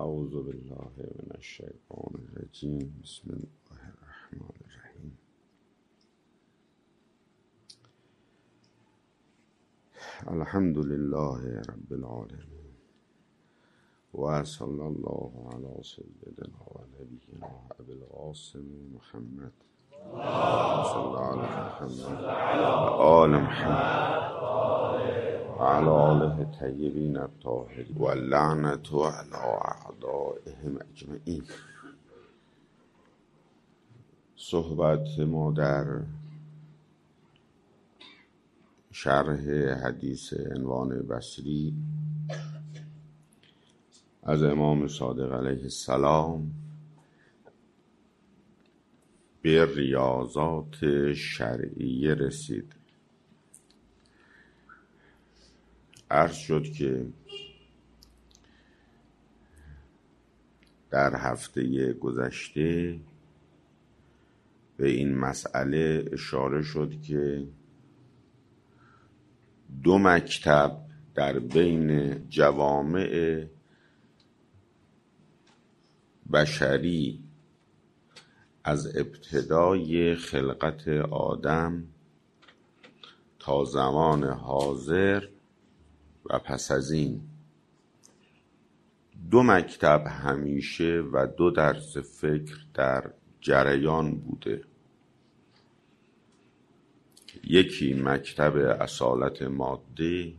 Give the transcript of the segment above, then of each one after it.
اعوذ بالله من الشیطان الرجیم. بسم الله الرحمن الرحیم. الحمد لله رب العالمین و صلی الله علی سیدنا و نبینا ابی القاسم محمد صلی علی محمد آل محمد وعلى آله الطیبین الطاهرین و اللعنة علی اعدائهم اجمعین. صحبت ما در شرح حدیث عنوان بصری از امام صادق علیه السلام به ریاضات شرعیه رسید. عرض شد که در هفته گذشته به این مسئله اشاره شد که دو مکتب در بین جوامع بشری از ابتدای خلقت آدم تا زمان حاضر و پس از این دو مکتب همیشه و دو درس فکر در جریان بوده. یکی مکتب اصالت ماده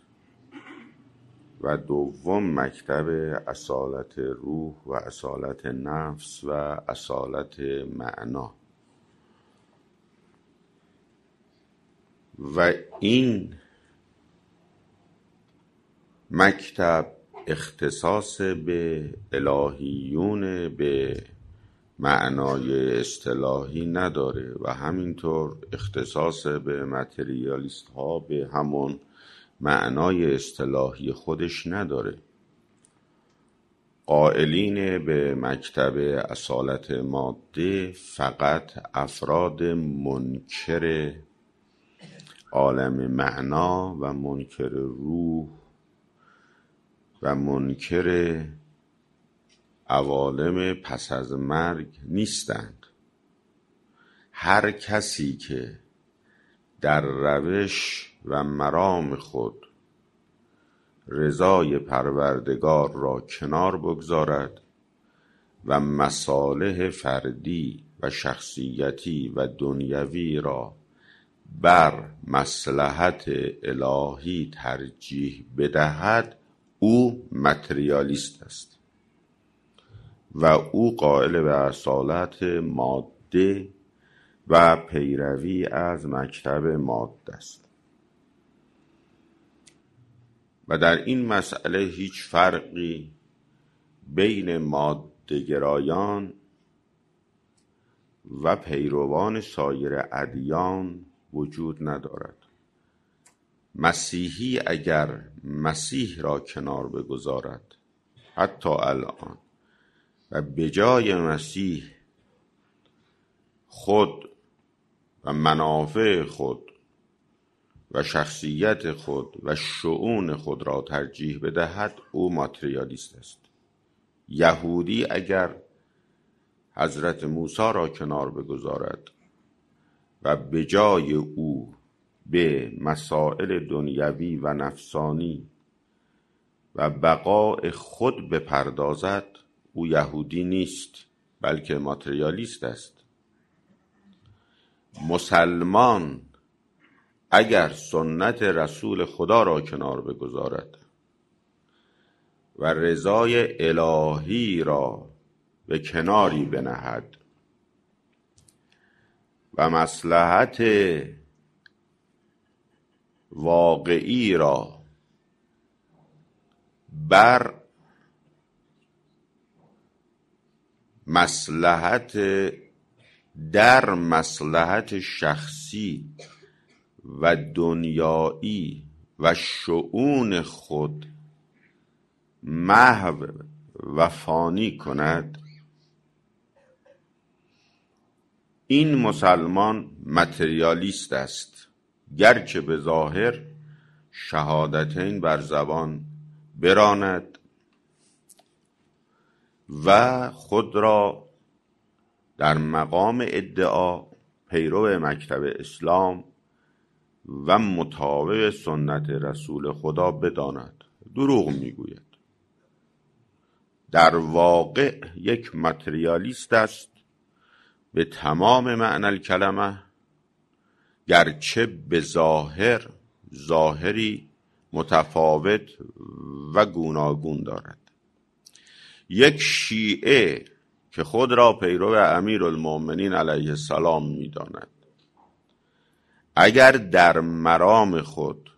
و دوم مکتب اصالت روح و اصالت نفس و اصالت معنا. و این مکتب اختصاص به الهیون به معنای اصطلاحی نداره و همینطور اختصاص به متریالیست ها به همون معنای اصطلاحی خودش نداره. قائلین به مکتب اصالت ماده فقط افراد منکر عالم معنا و منکر روح و منکر عوالم پس از مرگ نیستند. هر کسی که در روش و مرام خود رضای پروردگار را کنار بگذارد و مصالح فردی و شخصیتی و دنیوی را بر مصلحت الهی ترجیح بدهد، او متریالیست است و او قائل به اصالت ماده و پیروی از مکتب ماده است. و در این مسئله هیچ فرقی بین ماده‌گرایان و پیروان سایر ادیان وجود ندارد. مسیحی اگر مسیح را کنار بگذارد حتی الان و به جای مسیح خود و منافع خود و شخصیت خود و شؤون خود را ترجیح بدهد، او ماتریالیست است. یهودی اگر حضرت موسی را کنار بگذارد و به جای او به مسائل دنیوی و نفسانی و بقاء خود بپردازد، او یهودی نیست بلکه ماتریالیست است. مسلمان اگر سنت رسول خدا را کنار بگذارد و رضای الهی را به کناری بنهد و مصلحت واقعی را بر مصلحت شخصی و دنیایی و شؤون خود محو و فانی کند، این مسلمان متریالیست است، گرچه به ظاهر شهادتین بر زبان براند و خود را در مقام ادعا پیرو مکتب اسلام و مطابق سنت رسول خدا بداند. دروغ میگوید. در واقع یک متریالیست است به تمام معنی الکلمه، گرچه به ظاهری متفاوت و گوناگون دارد. یک شیعه که خود را پیرو امیرالمؤمنین علیه السلام می‌داند، اگر در مرام خود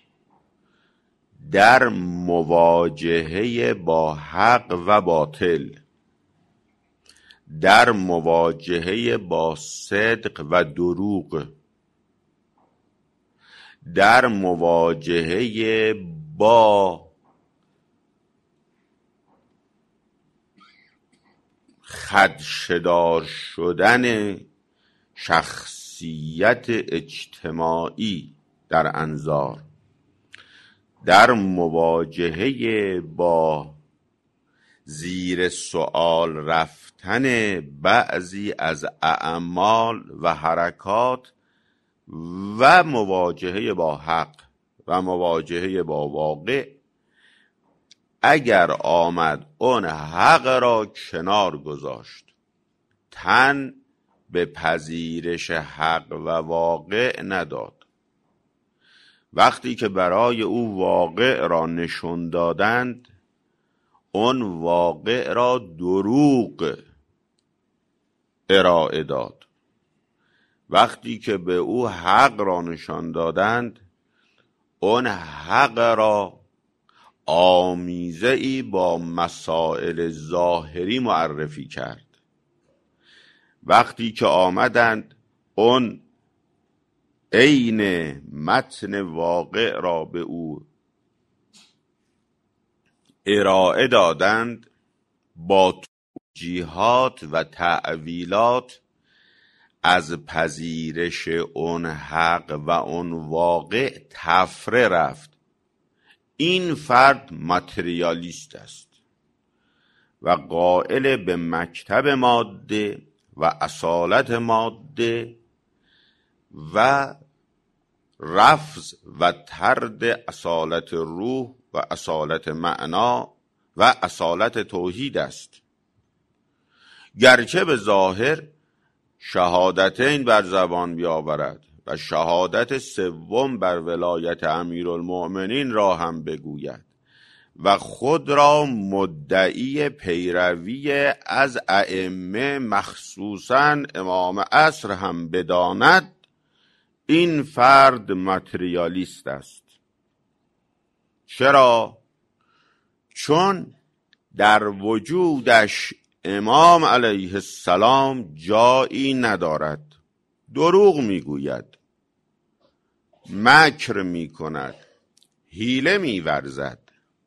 در مواجهه با حق و باطل، در مواجهه با صدق و دروغ، در مواجهه با خدشه‌دار شدن شخصیت اجتماعی در انظار، در مواجهه با زیر سؤال رفتن بعضی از اعمال و حرکات و مواجهه با حق و مواجهه با واقع، اگر آمد اون حق را کنار گذاشت، تن به پذیرش حق و واقع نداد، وقتی که برای او واقع را نشون دادند، اون واقع را دروغ ارائه داد. وقتی که به او حق را نشان دادند، اون حق را آمیزه‌ای با مسائل ظاهری معرفی کرد. وقتی که آمدند اون عین متن واقع را به او ارائه دادند، با توجیهات و تعویلات از پذیرش اون حق و اون واقع تفره رفت. این فرد متریالیست است و قائل به مکتب ماده و اصالت ماده و رفض و طرد اصالت روح و اصالت معنا و اصالت توحید است. گرچه به ظاهر شهادتین بر زبان بیاورد و شهادت سوم بر ولایت امیرالمؤمنین را هم بگوید و خود را مدعی پیروی از ائمه مخصوصاً امام عصر هم بداند، این فرد متریالیست است. چرا؟ چون در وجودش امام علیه السلام جایی ندارد. دروغ میگوید، مکر میکند، حیله میورزد،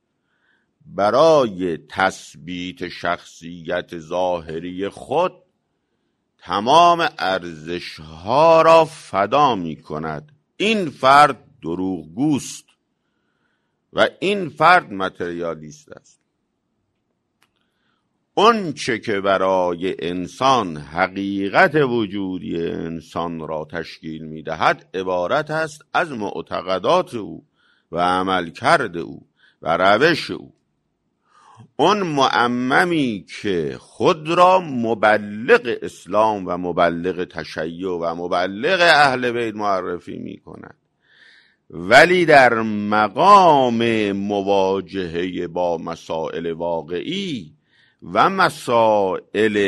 برای تثبیت شخصیت ظاهری خود تمام ارزشها را فدا میکند. این فرد دروغگوست و این فرد متریالیست است. اون چه که برای انسان حقیقت وجودی انسان را تشکیل میدهد عبارت است از معتقدات او و عملکرد او و روش او. اون معممی که خود را مبلغ اسلام و مبلغ تشیع و مبلغ اهل بیت معرفی می کند، ولی در مقام مواجهه با مسائل واقعی و مسائل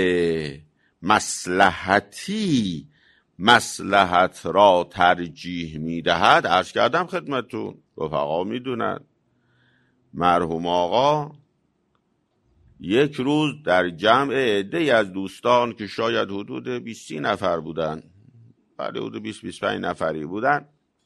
مصلحتی مصلحت را ترجیح می دهد. عرض کردم خدمتون، رفقا می دونند، مرحوم آقا یک روز در جمع عده‌ای از دوستان که شاید حدود 20 نفر بودن، بله حدود 20-25 نفری بودن،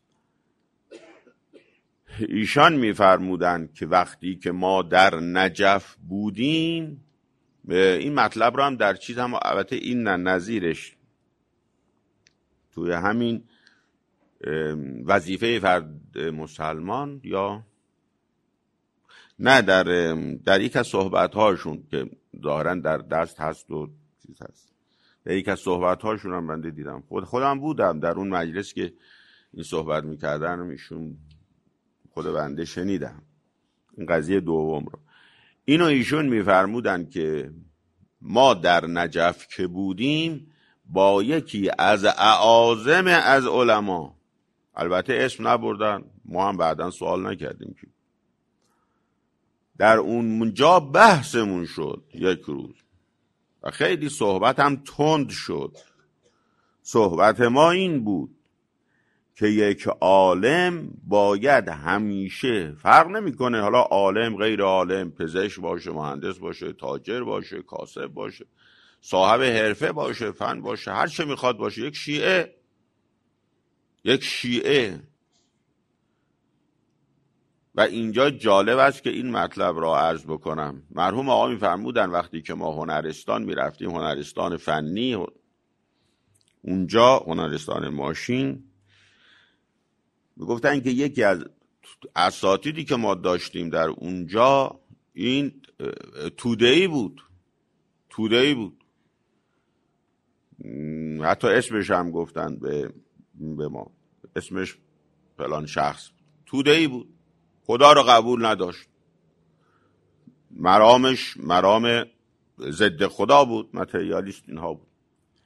ایشان می‌فرمودند که وقتی که ما در نجف بودیم، این مطلب رو هم در چیز هم البته این نظیرش توی همین وظیفه فرد مسلمان یا نه، در یک از صحبت‌هاشون که ظاهراً در دست هست و چیز هست، در یک از صحبت‌هاشون هم بنده دیدم، خودم بودم در اون مجلس که این صحبت می‌کردن، ایشون خود بنده شنیدم این قضیه دوم رو. اینو ایشون می‌فرمودن که ما در نجف که بودیم با یکی از اعاظم از علما، البته اسم نبردن، ما هم بعداً سوال نکردیم که در اونجا بحثمون شد یک روز و خیلی صحبت هم تند شد. صحبت ما این بود که یک عالم باید همیشه، فرق نمیکنه حالا عالم غیر عالم، پزشک باشه، مهندس باشه، تاجر باشه، کاسب باشه، صاحب حرفه باشه، فن باشه، هر چه میخواد باشه، یک شیعه. و اینجا جالب است که این مطلب را عرض بکنم. مرحوم آقا میفرمودن وقتی که ما هنرستان میرفتیم، هنرستان فنی، اونجا هنرستان ماشین، میگفتن که یکی از اساتیدی که ما داشتیم در اونجا این توده‌ای بود. حتی اسمش هم گفتن به ما، اسمش فلان شخص، توده‌ای بود، خدا رو قبول نداشت، مرام ضد خدا بود، متریالیست اینها بود.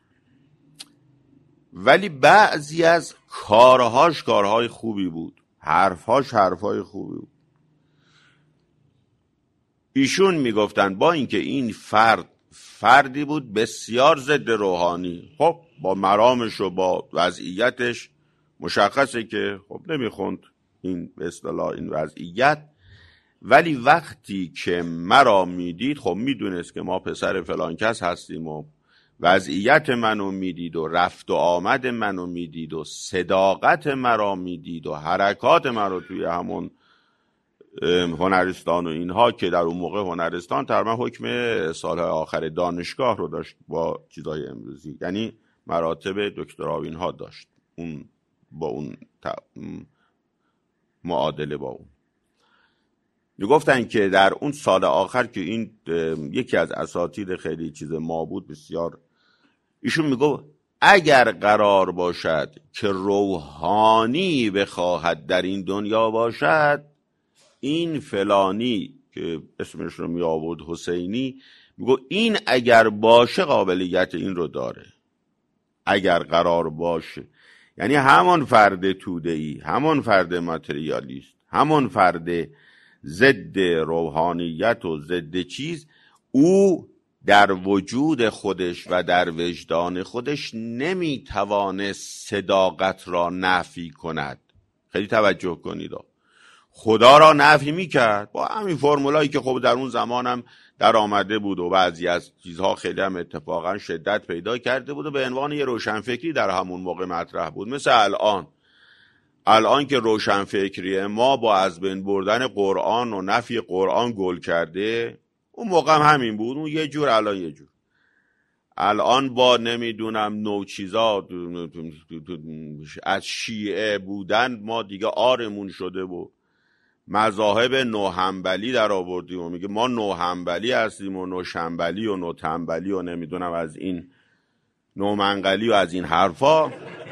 ولی بعضی از کارهاش کارهای خوبی بود، حرفهای خوبی بود. ایشون میگفتن با اینکه این فردی بود بسیار ضد روحانی، خب با مرامش و با وضعیتش مشخصه که خب نمیخوند این به اصطلاح این وضعیت، ولی وقتی که مرا میدید، خب میدونست که ما پسر فلان کس هستیم و وضعیت منو میدید و رفت و آمد منو میدید و صداقت مرا میدید و حرکات مرا توی همون هنرستان و اینها، که در اون موقع هنرستان تقریبا حکم سالهای آخر دانشگاه رو داشت با چیزای امروزی، یعنی مراتب دکترا و اینها داشت، اون با اون معادله با اون. میگفتن که در اون سال آخر که این یکی از اساتید خیلی چیز ما بود بسیار، ایشون میگفت اگر قرار باشد که روحانی بخواهد در این دنیا باشد، این فلانی که اسمش رو می آورد حسینی، میگو این اگر باشه قابلیت این رو داره، اگر قرار باشه، یعنی همون فرد توده‌ای، همون فرد ماتریالیست، همون فرد ضد روحانیت و ضد چیز، او در وجود خودش و در وجدان خودش نمیتوانست صداقت را نفی کند. خیلی توجه کنید، خدا را نفی میکرد با همین فرمولایی که خب در اون زمانم در آمده بود و بعضی از چیزها خیلی هم اتفاقا شدت پیدا کرده بود و به عنوان یه روشنفکری در همون موقع مطرح بود. مثل الان که روشنفکری ما با از بین بردن قرآن و نفی قرآن گل کرده، اون موقع هم همین بود، اون یه جور الان یه جور. الان با نمیدونم نوع چیزا از شیعه بودن ما دیگه آرمون شده بود، مذاهب نوحنبلی در آوردیم و میگه ما نوحنبلی هستیم و نوشنبلی و نوتنبلی و نمیدونم از این نومنقلی و از این حرفا.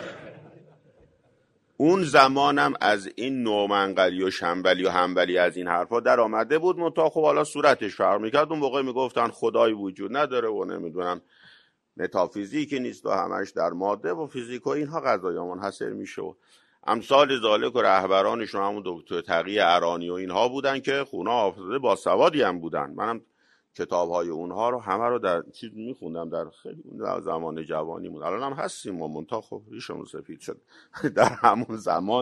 اون زمانم از این نومنقلی و شنبلی و هنبلی از این حرفا در آمده بود، منتها خب حالا صورتش فرق میکرد. اون موقع میگفتن خدایی وجود نداره و نمیدونم متافیزیکی نیست و همش در ماده و فیزیک و اینها قضایا منحصر میشه و امثال ذالک و رهبرانشون همون دکتر تقی ارانی و اینها بودن که خونه حافظه با سوادی هم بودن. منم کتاب‌های اونها رو همه رو در چیز میخوندم در خیلی زمان جوانیمون. الان هم هستیم و منتها خب ریشمون سفید شد. در همون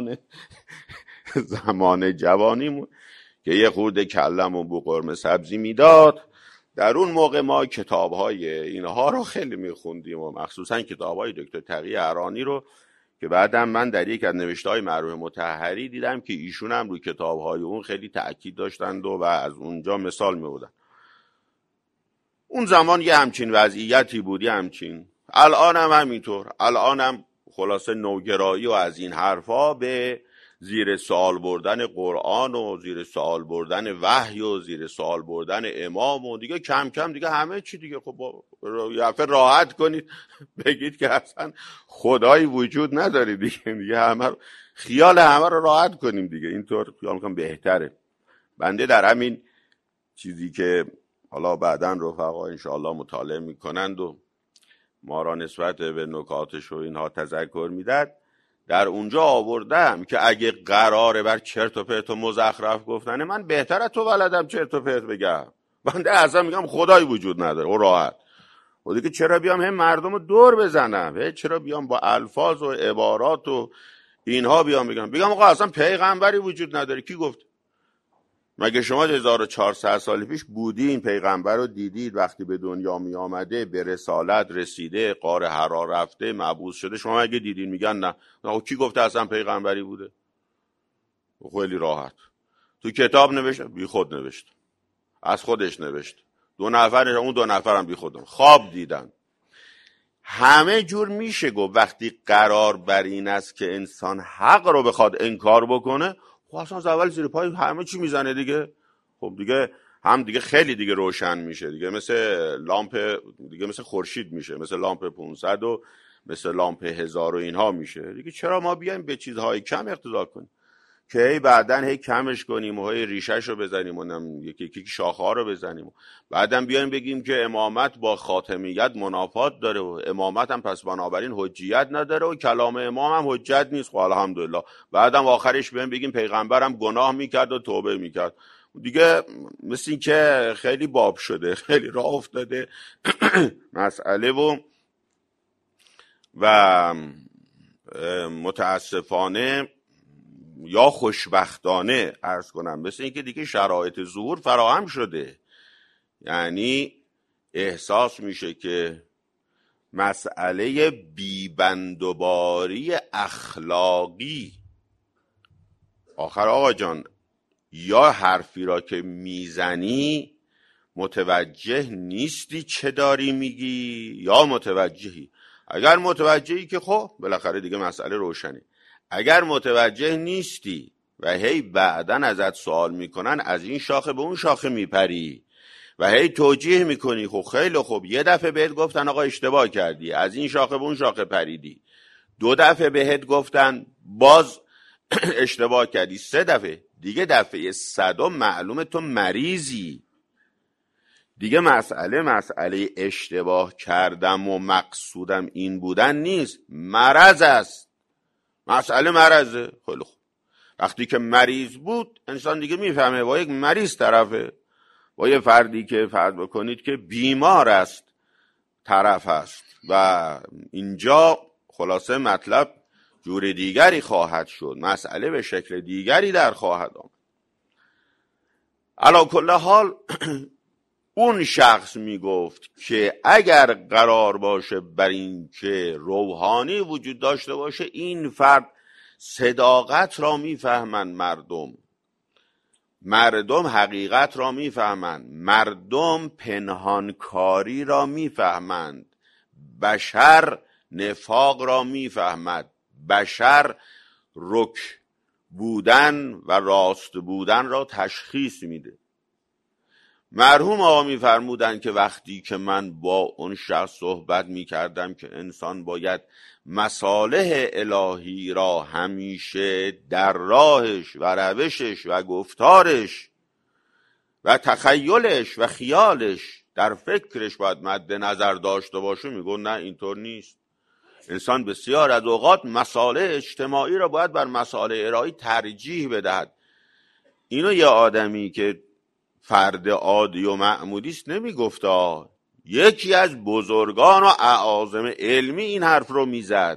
زمان جوانیمون که یه خورده کلم و بو قرمه سبزی میداد، در اون موقع ما کتاب‌های اینها رو خیلی میخوندیم و مخصوصا کتاب‌های دکتر تقی ارانی رو که بعدم من در یک از نوشته‌های مرحوم مطهری دیدم که ایشون هم روی کتاب‌های اون خیلی تأکید داشتند و از اونجا مثال می‌بردن. اون زمان یه همچین وضعیتی بود، همچین. الان هم همینطور، الان هم خلاصه نوگرایی و از این حرفا به زیر سوال بردن قرآن و زیر سوال بردن وحی و زیر سوال بردن امام و دیگه کم کم دیگه همه چی دیگه خب راحت کنید بگید که اصلا خدایی وجود نداره دیگه همه خیال همه رو راحت کنیم دیگه. اینطور خیال میکنم بهتره. بنده در همین چیزی که حالا بعداً رفقا انشاءالله مطالعه میکنند و ما را نسبت به نکاتش و اینها تذکر میداد، در اونجا آوردم که اگه قراره بر چرت و پرت و مزخرف گفتنه، من بهتر از تو بلدم چرت و پرت بگم. بنده اصلا میگم خدایی وجود نداره و راحت. و دیگه چرا بیام هم مردم رو دور بزنم؟ چرا بیام با الفاظ و عبارات و اینها بیام بگم آقا اصلا پیغمبری وجود نداره؟ کی گفت؟ مگه شما 1400 سال پیش بودین پیغمبر رو دیدید وقتی به دنیا می آمده، به رسالت رسیده، غار حرا رفته، مبعوث شده؟ شما مگه دیدین؟ میگن نه. کی گفته اصلا پیغمبری بوده؟ خیلی راحت تو کتاب نوشته، بی خود نوشته، از خودش نوشته، اون دو نفر هم بی خود خواب دیدن. همه جور میشه گفت. وقتی قرار بر این است که انسان حق رو بخواد انکار بکنه، خب اصلا از اول زیر پای همه چی میزنه دیگه. خب دیگه هم دیگه خیلی دیگه روشن میشه دیگه، مثل لامپ دیگه، مثل خورشید میشه، مثل لامپ 500 و مثل لامپ 1000 و اینها میشه دیگه. چرا ما بیایم به چیزهای کم اقتدا کنیم که هی بعدن هی کمش کنیم و هی ریشش رو بزنیم و یکی شاخه ها رو بزنیم و بعدن بیایم بگیم که امامت با خاتمیت منافات داره و امامت هم پس بنابراین حجیت نداره و کلام امام هم حجت نیست. خب الحمدلله. بعدم آخرش بیایم بگیم پیغمبرم گناه میکرد و توبه میکرد. دیگه مثل این که خیلی باب شده، خیلی راه افتاده مسئله و متاسفانه یا خوشبختانه عرض کنم مثل این که دیگه شرایط ظهور فراهم شده. یعنی احساس میشه که مسئله بیبندوباری اخلاقی، آخر آقا جان یا حرفی را که میزنی متوجه نیستی چه داری میگی یا متوجهی. اگر متوجهی که خب بالاخره دیگه مسئله روشنه. اگر متوجه نیستی و هی بعدن ازت سوال میکنن، از این شاخه به اون شاخه میپری و هی توجیه میکنی. خب خیلی خوب، یه دفعه بهت گفتن آقا اشتباه کردی، از این شاخه به اون شاخه پریدی. 2 دفعه بهت گفتن باز اشتباه کردی. 3 دفعه دیگه، دفعه 100 معلومه تو مریضی دیگه. مسئله اشتباه کردم و مقصودم این بودن نیست، مرض است. مسئله مرضه. خیلی خوب، وقتی که مریض بود انسان دیگه میفهمه با یک مریض طرفه، با یه فردی که فرض بکنید که بیمار است طرف هست و اینجا خلاصه مطلب جور دیگری خواهد شد، مسئله به شکل دیگری در خواهد آمد. علی کل حال اون شخص میگفت که اگر قرار باشه بر این که روحانی وجود داشته باشه، این فرد صداقت را میفهمند، مردم حقیقت را میفهمند، مردم پنهانکاری را میفهمند، بشر نفاق را میفهمد، بشر رک بودن و راست بودن را تشخیص میده. مرحوم آقا میفرمودن که وقتی که من با اون شخص صحبت میکردم که انسان باید مصالح الهی را همیشه در راهش و روشش و گفتارش و تخیلش و خیالش در فکرش باید مد نظر داشته باشه، میگن نه اینطور نیست. انسان بسیار از اوقات مصالح اجتماعی را باید بر مصالح الهی ترجیح بدهد. اینو یه آدمی که فرد عادی و معمولی است نمیگفتا، یکی از بزرگان و اعاظم علمی این حرف رو میزد.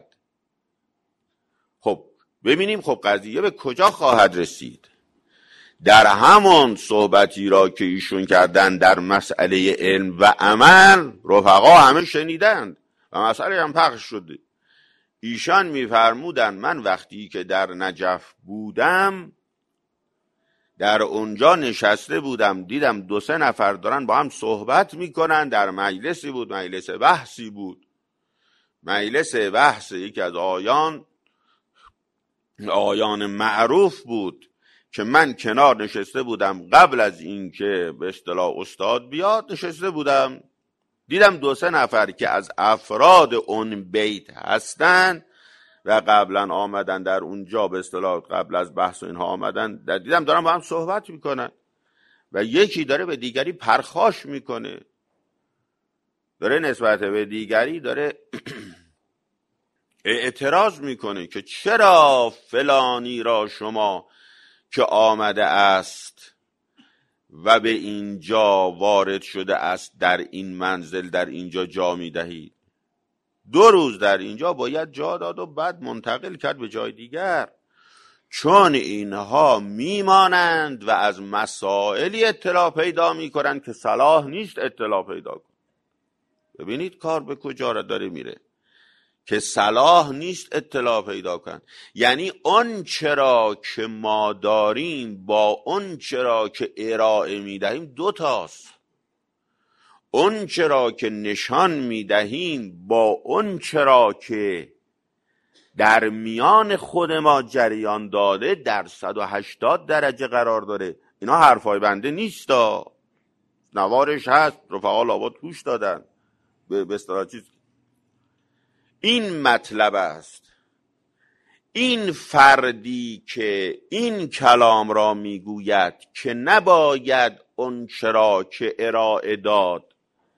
خب ببینیم خب قضیه به کجا خواهد رسید. در همون صحبتی را که ایشون کردن در مسئله علم و عمل رفقا همه شنیدند و مسئله هم پخش شده. ایشان میفرمودن من وقتی که در نجف بودم، در اونجا نشسته بودم، دیدم 2-3 نفر دارن با هم صحبت میکنن. در مجلسی بود، مجلس بحثی بود، مجلس بحث یکی از آیان آیان معروف بود که من کنار نشسته بودم قبل از اینکه به اصطلاح استاد بیاد، نشسته بودم دیدم 2-3 نفر که از افراد اون بیت هستن و قبلا آمدن در اونجا، به اصطلاح قبل از بحث و اینها آمدن، دیدم دارن با هم صحبت میکنن و یکی داره به دیگری پرخاش میکنه، داره نسبت به دیگری داره اعتراض میکنه که چرا فلانی را شما که آمده است و به اینجا وارد شده است در این منزل در اینجا جا میدهید. 2 روز در اینجا باید جا داد و بعد منتقل کرد به جای دیگر، چون اینها میمانند و از مسائلی اطلاع پیدا میکنند که صلاح نیست اطلاع پیدا کن. ببینید کار به کجا را داره میره که صلاح نیست اطلاع پیدا کن. یعنی اون چرا که ما داریم با اون چرا که ارائه میدهیم 2 تاست. اون چرا که نشان میدهیم با اون چرا که در میان خود ما جریان داده در 180 درجه قرار داره. اینا حرفای بنده نیستا، نوارش هست، رفقا لابد گوش دادن به اصطلاح چیز. این مطلب است. این فردی که این کلام را میگوید که نباید اون چرا که ارائه داد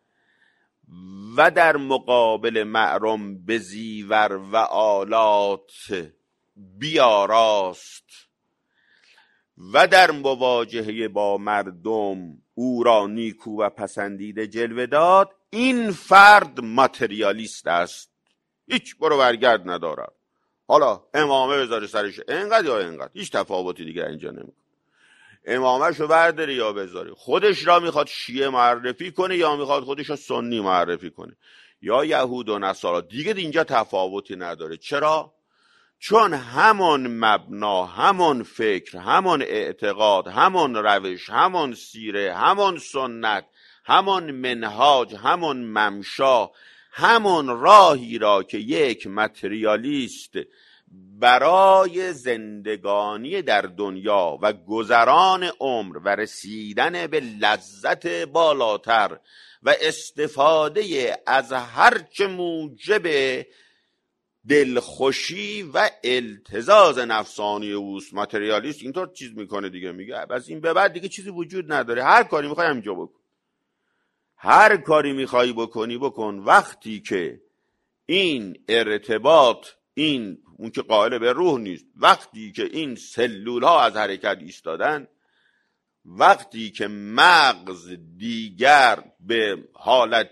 و در مقابل معرم به زیور و آلات بیاراست و در مواجهه با مردم او را نیکو و پسندیده جلوه داد، این فرد ماتریالیست است، هیچ برو برگرد ندارد. حالا امامه بذاره سرش اینقدر یا اینقدر، هیچ تفاوتی دیگه اینجا نمیکنه. امامهشو برداره یا بذاره، خودش را میخواد شیعه معرفی کنه یا میخواد خودش را سنی معرفی کنه یا یهود و نصارا، دیگه اینجا تفاوتی نداره. چرا؟ چون همون مبنا، همون فکر، همون اعتقاد، همون روش، همون سیره، همون سنت، همون منهاج، همون ممشا، همون راهی را که یک متریالیست برای زندگانی در دنیا و گذران عمر و رسیدن به لذت بالاتر و استفاده از هرچه موجب دلخوشی و التزاز نفسانی اوست، ماتریالیست اینطور چیز میکنه دیگه، میگه از این به بعد دیگه چیزی وجود نداره، هر کاری میخوای همینجا بکن، هر کاری میخوای بکنی بکن. وقتی که این ارتباط، این اون که قائل به روح نیست، وقتی که این سلول ها از حرکت ایستادن، وقتی که مغز دیگر به حالت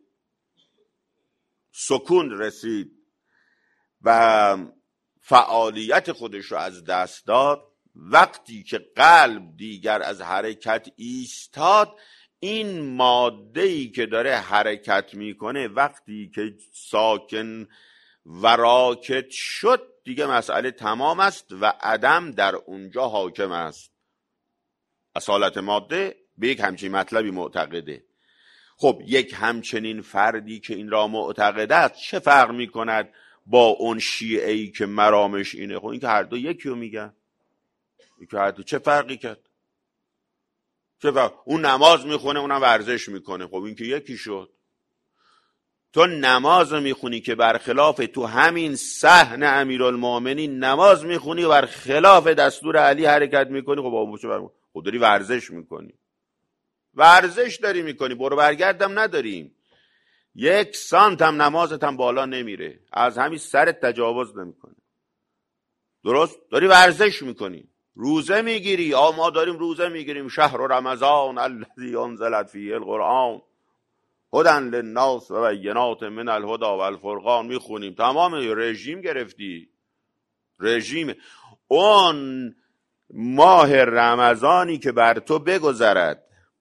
سکون رسید و فعالیت خودش رو از دست داد، وقتی که قلب دیگر از حرکت ایستاد، این ماده‌ای که داره حرکت میکنه وقتی که ساکن و راکت شد، دیگه مسئله تمام است و عدم در اونجا حاکم است. اصالت ماده به یک همچین مطلبی معتقده. خب یک همچنین فردی که این را معتقده است چه فرق میکند با اون شیعه‌ای که مرامش اینه؟ خب این که هر دو یکی رو میگن، که هر دو چه فرقی کرد؟ چه فرق؟ اون نماز میخونه، اونم ورزش میکنه، خب این که یکی شد. تو نماز میخونی که برخلاف تو همین صحن امیرالمومنین نماز میخونی و برخلاف دستور علی حرکت میکنی، خب داری ورزش میکنی، ورزش داری میکنی، برو برگردم نداریم، 1 سانت هم نمازت هم بالا نمیره، از همین سرت تجاوز نمیکنه، درست؟ داری ورزش میکنی، روزه میگیری، ما داریم روزه میگیریم، شهر رمضان الذی انزلت فیه القرآن هدی للناس و بینات من الهدی و الفرقان میخونیم، تمام رژیم گرفتی، رژیم. اون ماه رمضانی که بر تو بگذرد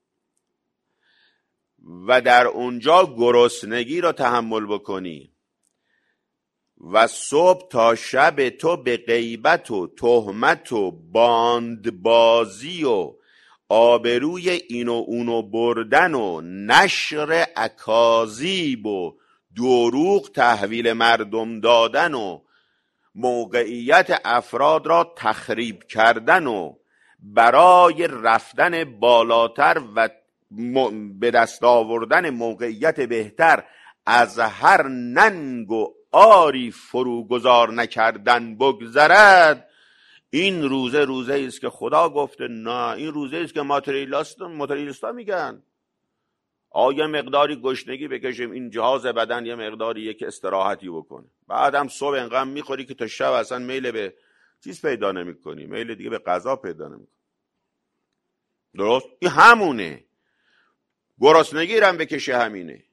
و در اونجا گرسنگی را تحمل بکنی و صبح تا شب تو به غیبت و تهمت و باندبازی و آبروی این و اونو بردن و نشر اکاذیب و دروغ تحویل مردم دادن و موقعیت افراد را تخریب کردن و برای رفتن بالاتر و به دست آوردن موقعیت بهتر از هر ننگ و آری فروگذار نکردن بگذرد، این روزه است که خدا گفته نه، این روزه است که ماتریالیستا میگن آیا مقداری گشنگی بکشیم این جهاز بدن یه مقداری یک استراحتی بکنه، بعدم صبح انقدر میخوری که تا شب اصلا میل به چیز پیدا نمیکنی، میل دیگه به غذا پیدا نمیکنی. درست؟ این همونه. گرسنگی رو هم بکشه همینه.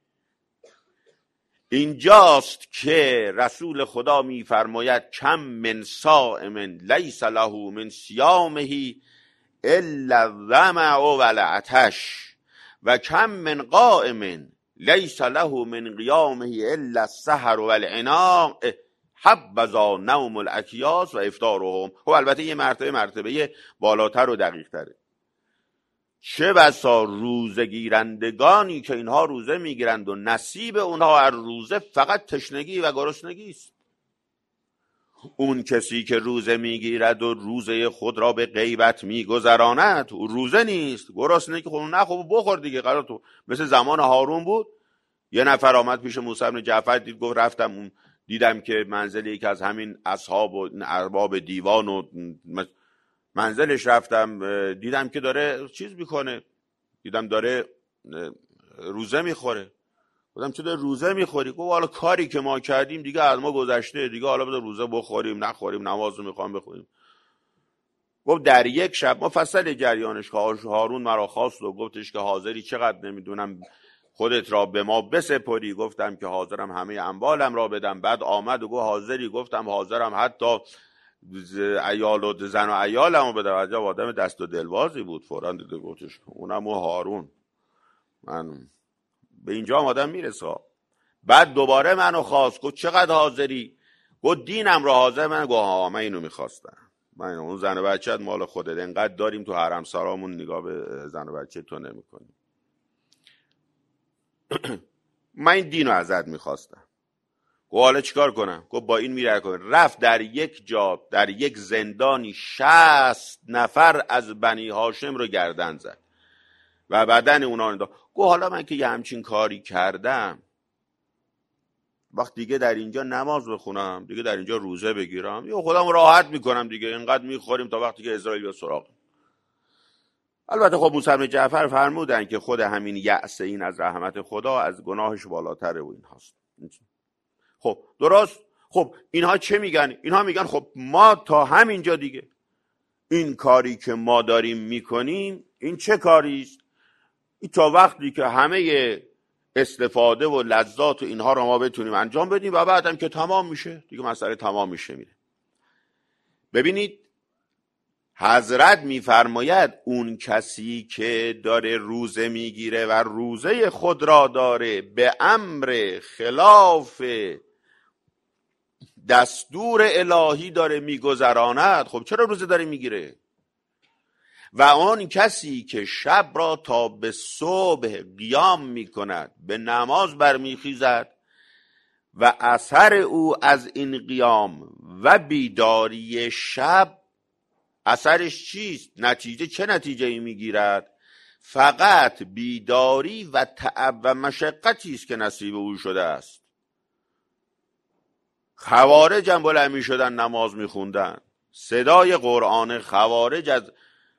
اینجاست که رسول خدا میفرماید کم من صائم لیس له من صیامه الا الظمأ والعطش و کم من قائم لیس له من قیامه الا السحر والعناء حبذا نوم الاکیاس و افطارهم. خب البته یه مرتبه بالاتر و دقیق تره. چه بسا روزه گیرندگانی که اینها روزه میگیرند و نصیب اونها از روزه فقط تشنگی و گرسنگی است. اون کسی که روزه میگیرد و روزه خود را به غیبت میگذراند او روزه نیست، گرسنگی. خب نه خب بخور دیگه. قرار تو مثل زمان هارون بود، یه نفر آمد پیش موسی بن جعفر، دید گفت رفتم دیدم که منزل یکی از همین اصحاب و ارباب دیوان و منزلش رفتم، دیدم که داره چیز میکنه، دیدم داره روزه میخوره. گفتم چه داره روزه میخوری؟ گفت حالا کاری که ما کردیم دیگه از ما گذشته، دیگه حالا بذار روزه بخوریم نخوریم، نماز رو میخوام بخوریم. گفت در یک شب مفصل جریانش که هارون مرا خواست و گفتش که حاضری چقدر نمیدونم خودت را به ما بسپری؟ گفتم که حاضرم همه اموالم را بدم. بعد آمد و گفت حاضری؟ گفتم حاضرم حتی عیال و زن و عیالمو بده. عجب آدم دست و دلبازی بود. فوراً دیده گفتش اونم و هارون. من به اینجا آدم میرسه. بعد دوباره منو خواست، گفت چقدر حاضری؟ گفت دینم رو حاضر. من گفت من اینو میخواستم. من اون زن و بچه‌ت مال خودت، انقدر داریم تو حرم سرامون نگاه به زن و بچه تو نمی‌کنی. من این دینو ازت میخواستم. گفت حالا چیکار کنم؟ گفت با این میره کن. رفت در یک جا، در یک زندانی 60 نفر از بنی هاشم رو گردن زد و بدن اونا رو گفت حالا من که یه همچین کاری کردم، وقت دیگه در اینجا نماز بخونم، دیگه در اینجا روزه بگیرم، یا خودم راحت میکنم دیگه، اینقدر میخوریم تا وقتی که اسرائیل یا سراغ. البته خب موسی بن جعفر فرمودن که خود همین یأس این از رحمت خدا از گناهش بالاتره و این هست. خب درست. خب اینها چه میگن؟ اینها میگن خب ما تا همینجا دیگه، این کاری که ما داریم میکنیم این چه کاریست؟ این تا وقتی که همه استفاده و لذات و اینها رو ما بتونیم انجام بدیم و بعدم که تمام میشه دیگه، مسئله تمام میشه میره. ببینید حضرت میفرماید اون کسی که داره روزه میگیره و روزه خود را داره به امر خلاف دستور الهی داره میگذراند، خب چرا روزه داره میگیره؟ و آن کسی که شب را تا به صبح قیام میکند، به نماز برمیخیزد و اثر او از این قیام و بیداری شب اثرش چیست؟ چه نتیجه ای میگیرد؟ فقط بیداری و تعب و مشقتی است که نصیب او شده است. خوارج هم بلند میشدن نماز میخوندن، صدای قرآن خوارج از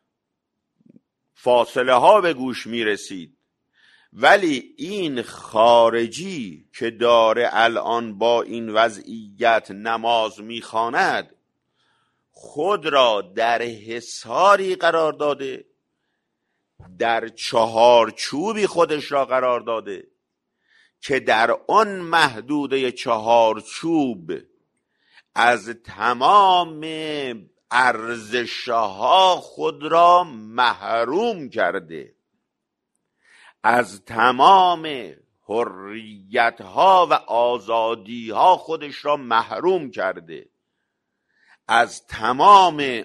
فاصله ها به گوش میرسید، ولی این خارجی که داره الان با این وضعیت نماز میخواند خود را در حصاری قرار داده، در چهارچوبی خودش را قرار داده که در آن محدوده چهارچوب از تمام ارزش‌ها خود را محروم کرده، از تمام حریت‌ها و آزادی‌ها خودش را محروم کرده، از تمام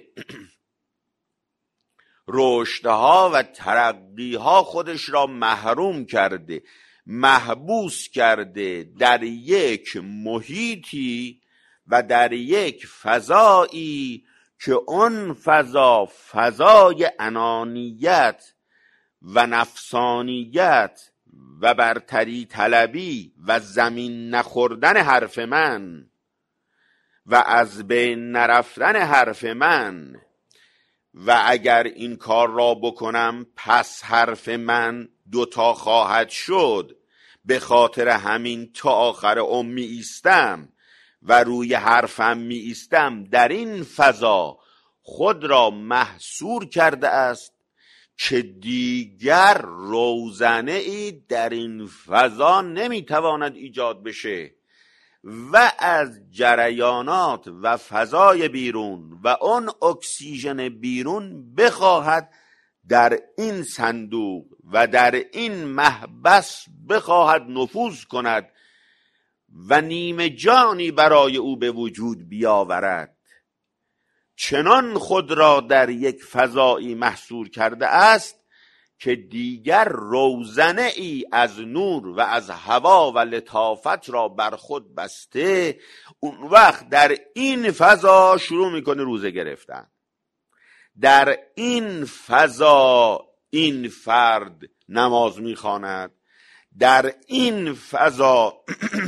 رشدها و ترقیها خودش را محروم کرده، محبوس کرده در یک محیطی و در یک فضایی که اون فضا فضای انانیت و نفسانیت و برتری طلبی و زمین نخوردن حرف من و از بین نرفتن حرف من و اگر این کار را بکنم پس حرف من 2 خواهد شد، به خاطر همین تا آخر می ایستم و روی حرفم می ایستم، در این فضا خود را محصور کرده است که دیگر روزنه ای در این فضا نمیتواند ایجاد بشه و از جریانات و فضای بیرون و اون اکسیژن بیرون بخواهد در این صندوق و در این محبس بخواهد نفوذ کند و نیمه جانی برای او به وجود بیاورد. چنان خود را در یک فضایی محصور کرده است که دیگر روزنه ای از نور و از هوا و لطافت را بر خود بسته، اون وقت در این فضا شروع میکنه روزه گرفتن. در این فضا این فرد نماز میخواند، در این فضا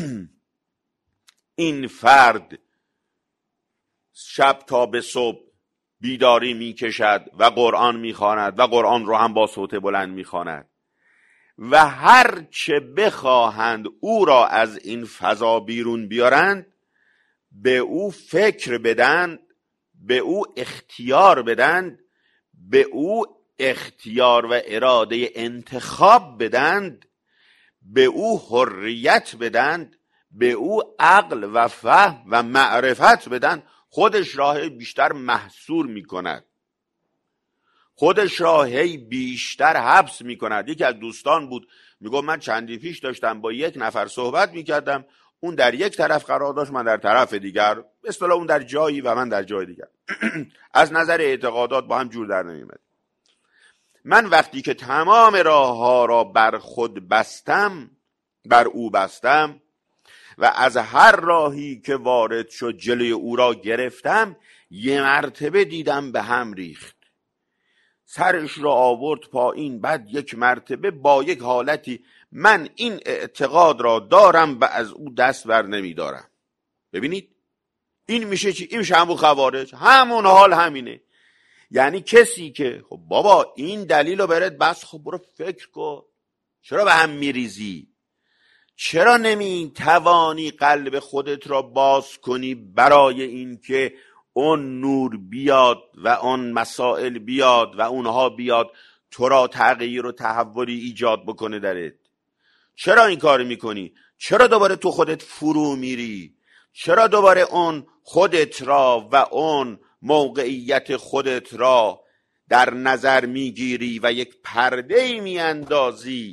این فرد شب تا به صبح بیداری میکشد و قرآن میخواند و قرآن رو هم با صوت بلند میخواند و هر چه بخواهند او را از این فضا بیرون بیارند، به او فکر بدن، به او اختیار بدن، به او اختیار و اراده انتخاب بدند، به او حریت بدند، به او عقل و فهم و معرفت بدن، خودش را بیشتر محصور می کند، خودش را بیشتر حبس می کند. یکی از دوستان بود میگم من چندی پیش داشتم با یک نفر صحبت می کردم، اون در یک طرف قرار داشت، من در طرف دیگر، به اصطلاح اون در جایی و من در جای دیگر. از نظر اعتقادات با هم جور در نمی‌آمد. من وقتی که تمام راه ها را بر خود بستم، بر او بستم و از هر راهی که وارد شد جلوی او را گرفتم، یه مرتبه دیدم به هم ریخت، سرش را آورد پایین، بعد یک مرتبه با یک حالتی من این اعتقاد را دارم و از او دست بر نمی دارم. ببینید این میشه چی؟ این میشه همون خوارج، همون حال همینه. یعنی کسی که خب بابا این دلیل رو برد بس، خب برو فکر کن، چرا به هم میریزی؟ چرا نمی توانی قلب خودت را باز کنی برای اینکه اون نور بیاد و اون مسائل بیاد و اونها بیاد تو را تغییر و تحولی ایجاد بکنه درت؟ چرا این کار میکنی؟ چرا دوباره تو خودت فرو میری؟ چرا دوباره اون خودت را و اون موقعیت خودت را در نظر میگیری و یک پرده‌ای میاندازی،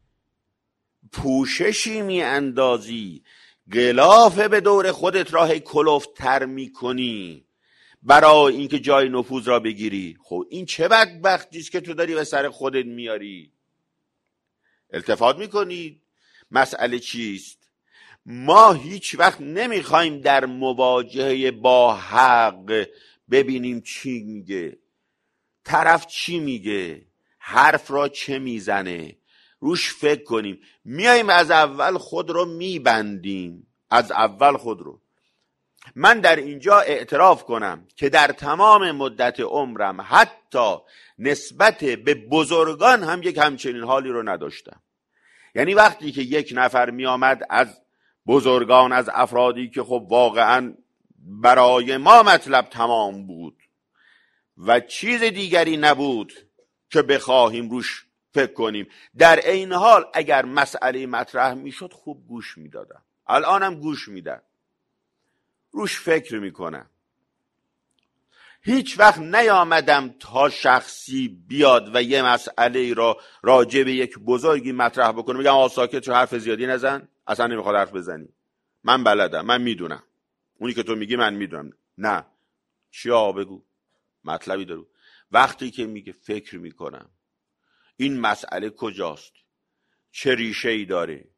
پوششی میاندازی، غلاف به دور خودت را کلفت‌تر میکنی برای اینکه جای نفوذ را بگیری؟ خب این چه بدبختی است که تو داری به سر خودت میاری؟ التفات میکنید مسئله چیست؟ ما هیچ وقت نمیخوایم در مواجهه با حق ببینیم چی میگه، طرف چی میگه، حرف را چه میزنه، روش فکر کنیم. میایم از اول خود رو میبندیم، از اول خود رو. من در اینجا اعتراف کنم که در تمام مدت عمرم حتی نسبت به بزرگان هم یک همچنین حالی رو نداشتم. یعنی وقتی که یک نفر می آمد از بزرگان، از افرادی که خب واقعا برای ما مطلب تمام بود و چیز دیگری نبود که بخواهیم روش فکر کنیم، در این حال اگر مسئله مطرح می شد خوب گوش می دادم، الانم گوش می دم، روش فکر می کنم. هیچ وقت نیامدم تا شخصی بیاد و یه مسئله را راجع به یک بزرگی مطرح بکنه بگم ساکت شو، حرف زیادی نزن، اصلا نمیخواد حرف بزنی، من بلدم، من میدونم، اونی که تو میگی من میدونم. نه، چیا بگو، مطلبی دارو. وقتی که میگه فکر میکنم این مسئله کجاست، چه ریشه ای داره،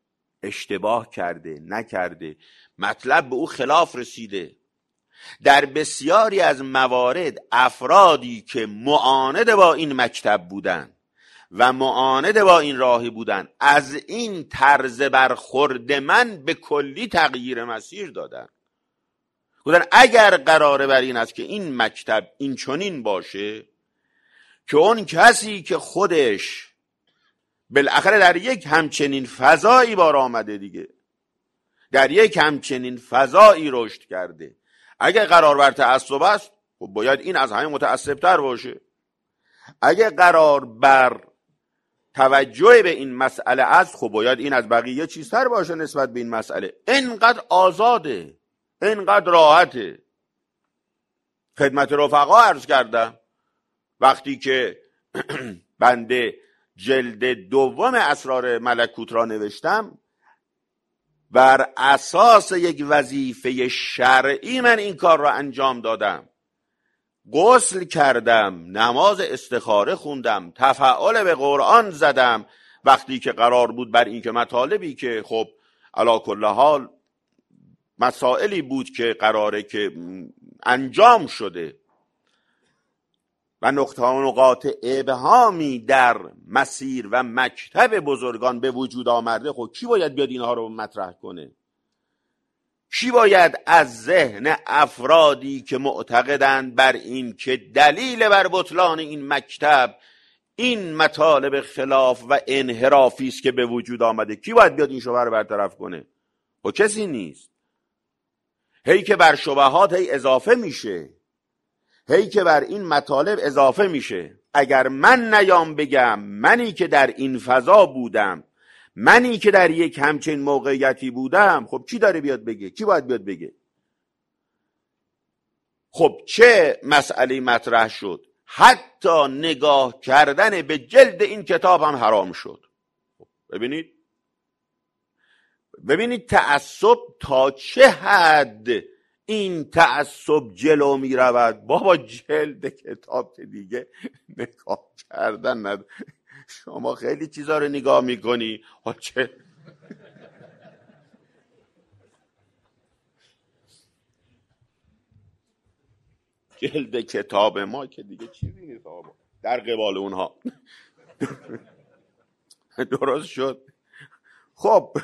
اشتباه کرده نکرده، مطلب به او خلاف رسیده. در بسیاری از موارد افرادی که معاند با این مکتب بودن و معاند با این راهی بودن از این طرز برخورد من به کلی تغییر مسیر دادن. گفتن اگر قراره بر این است که این مکتب این چنین باشه که اون کسی که خودش بالاخره در یک همچنین فضایی بار آمده دیگه، در یک همچنین فضایی رشد کرده، اگر قرار بر تعصب است خب باید این از همه متعصب‌تر باشه. اگر قرار بر توجه به این مسئله است خب باید این از بقیه چیزتر باشه نسبت به این مسئله. اینقدر آزاده، اینقدر راحته. خدمت رفقا عرض کردم وقتی که بنده جلد دوم اسرار ملکوت را نوشتم، بر اساس یک وظیفه شرعی من این کار را انجام دادم. غسل کردم، نماز استخاره خوندم، تفعال به قرآن زدم وقتی که قرار بود بر این که مطالبی که خب علی کل حال مسائلی بود که قراره که انجام شده و نقاط ابهامی در مسیر و مکتب بزرگان به وجود آمده، خب کی باید بیاد اینها رو مطرح کنه؟ کی باید از ذهن افرادی که معتقدند بر این که دلیل بر بطلان این مکتب این مطالب خلاف و انحرافی است که به وجود آمده، کی باید بیاد این شبهه رو برطرف کنه؟ خب کسی نیست. هی که بر شبهات هی اضافه میشه، هی که بر این مطالب اضافه میشه. اگر من نیام بگم، منی که در این فضا بودم، منی که در یک همچین موقعیتی بودم، خب کی داره بیاد بگه؟ کی باید بیاد بگه؟ خب چه مسئله مطرح شد؟ حتی نگاه کردن به جلد این کتاب هم حرام شد. ببینید تعصب تا چه حد این تعصب جلو می رود. بابا جلد کتاب که دیگه نگاه کردن نداره. شما خیلی چیزا رو نگاه میکنی چه جلد کتاب ما که دیگه چیزی نیست بابا در قبال اونها. درست شد. خب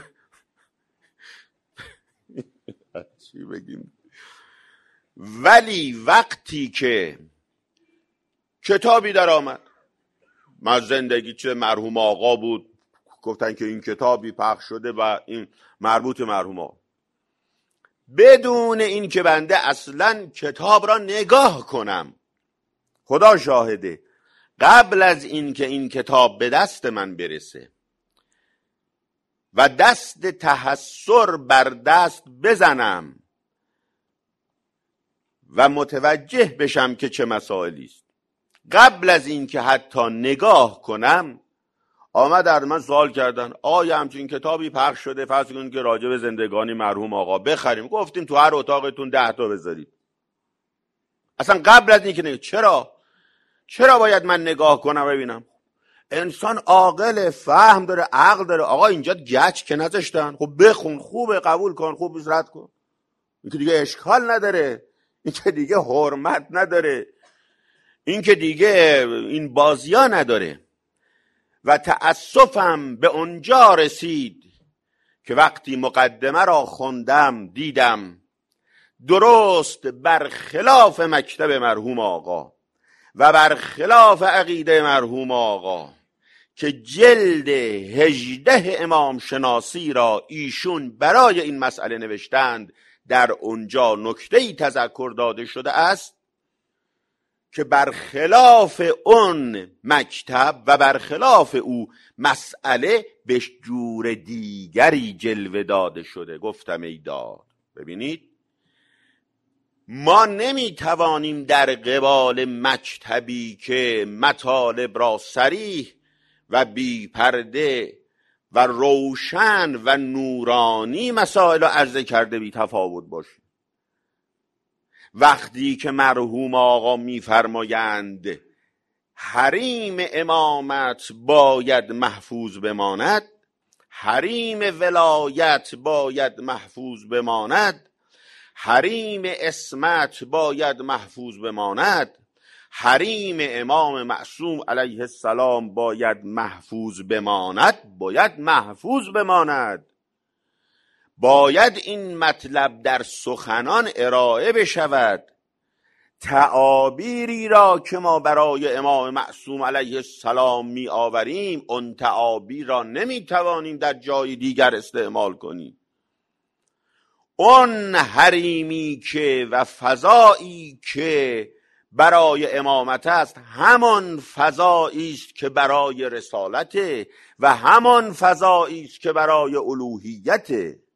چی بگیم؟ ولی وقتی که کتابی در آمد، من زندگی چه مرحوم آقا بود، گفتن که این کتابی پخش شده و این مربوط مرحوم آقا، بدون این که بنده اصلا کتاب را نگاه کنم، خدا شاهده قبل از این که این کتاب به دست من برسه و دست تحسر بر دست بزنم و متوجه بشم که چه مسائلی است، قبل از این که حتی نگاه کنم آمد از من سوال کردن آیا همچین کتابی پخش شده، فرض کنید که راجع به زندگانی مرحوم آقا بخریم؟ گفتیم تو هر اتاقتون 10 تا بذارید. اصلا قبل از این که چرا باید من نگاه کنم ببینم؟ انسان عاقل، فهم داره، عقل داره. آقا اینجا گچ که نذاشتن، خب بخون، خوبه، قبول کن، خوب رد کن. این که دیگه اشکال نداره، این که دیگه حرمت نداره، این که دیگه این بازیا نداره. و تأسفم به اونجا رسید که وقتی مقدمه را خوندم دیدم درست برخلاف مکتب مرحوم آقا و برخلاف عقیده مرحوم آقا که جلد 18 امام شناسی را ایشون برای این مسئله نوشتند، در اونجا نکته‌ای تذکر داده شده است که برخلاف اون مکتب و برخلاف او مسئله به جور دیگری جلوه داده شده. گفتم ای داد، ببینید ما نمیتوانیم در قبال مکتبی که مطالب را صریح و بی پرده و روشن و نورانی مسائل را عرضه کرده بی تفاوت باشیم. وقتی که مرحوم آقا میفرمایند حریم امامت باید محفوظ بماند، حریم ولایت باید محفوظ بماند، حریم عصمت باید محفوظ بماند، حریم امام معصوم علیه السلام باید محفوظ بماند، باید محفوظ بماند. باید این مطلب در سخنان ارائه بشود. تعابیری را که ما برای امام معصوم علیه السلام می آوریم، اون تعابیر را نمی توانیم در جای دیگر استعمال کنیم. اون حریمی که و فضایی که برای امامت است، همان فضایی است که برای رسالت و همان فضایی است که برای الوهیت.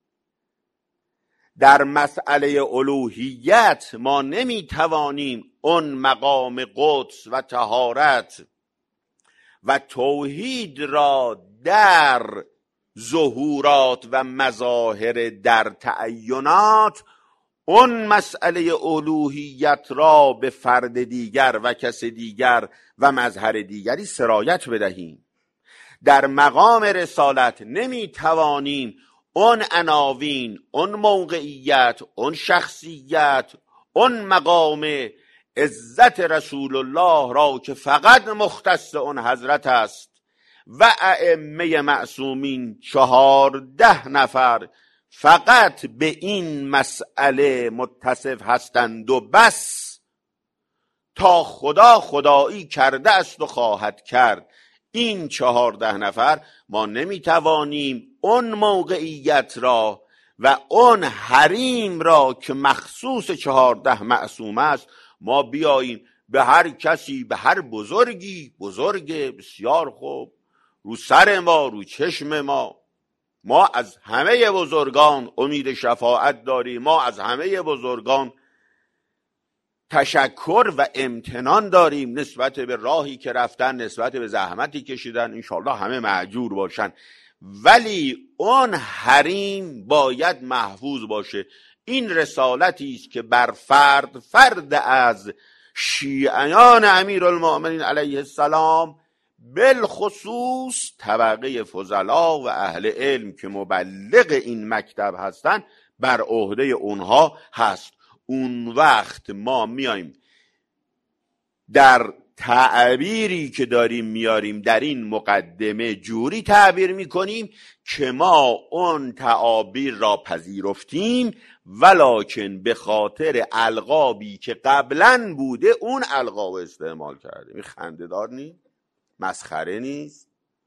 در مسئله الوهیت ما نمیتوانیم اون مقام قدس و طهارت و توحید را در ظهورات و مظاهر در تعینات، اون مسئله الوهیت را به فرد دیگر و کس دیگر و مظهر دیگری سرایت بدهیم. در مقام رسالت نمیتوانیم اون عناوین، اون موقعیت، اون شخصیت، اون مقام عزت رسول الله را که فقط مختص اون حضرت است و ائمه معصومین 14 نفر فقط به این مسئله متصف هستند و بس، تا خدا خدایی کرده است و خواهد کرد. این 14 نفر ما نمیتوانیم اون موقعیت را و اون حریم را که مخصوص 14 معصوم است، ما بیاییم به هر کسی، به هر بزرگی، بزرگ بسیار خوب، رو سر ما، رو چشم ما از همه بزرگان امید شفاعت داریم، ما از همه بزرگان تشکر و امتنان داریم نسبت به راهی که رفتن، نسبت به زحمتی کشیدن، انشالله همه مأجور باشن. ولی اون حریم باید محفوظ باشه. این رسالتی است که بر فرد از شیعیان امیرالمؤمنین علیه السلام، بالخصوص طبقه فضلا و اهل علم که مبلغ این مکتب هستند، بر عهده اونها هست. اون وقت ما میایم در تعبیری که داریم میاریم در این مقدمه جوری تعبیر میکنیم که ما اون تعابیر را پذیرفتیم، ولکن به خاطر القابی که قبلا بوده اون القاب استعمال کردیم. این خنده‌دار نیست؟ مسخره نیست؟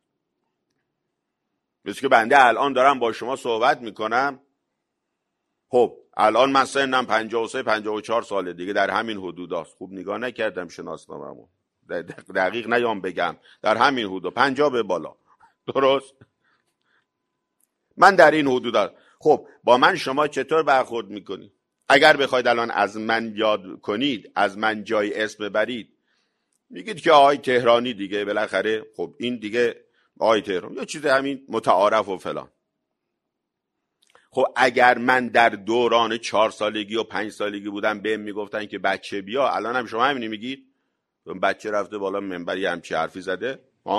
مثل که بنده الان دارم با شما صحبت میکنم، خب الان من سنم 53 54 ساله دیگه، در همین حدود است. خوب نگاه نکردم شناسنامه‌مو، دقیق نیام بگم، در همین حدود 50 به بالا، درست؟ من در این حدود است. خب با من شما چطور برخورد میکنید؟ اگر بخواید الان از من یاد کنید، از من جای اسم ببرید، میگید که آقای تهرانی دیگه، بالاخره خب این دیگه آقای تهران یا چیز همین متعارف و فلان. خب اگر من در دوران 4 سالگی و 5 سالگی بودم بهم میگفتن که بچه بیا، الان هم شما همینی میگید؟ اون بچه رفته بالا منبر یه همچی حرفی زده؟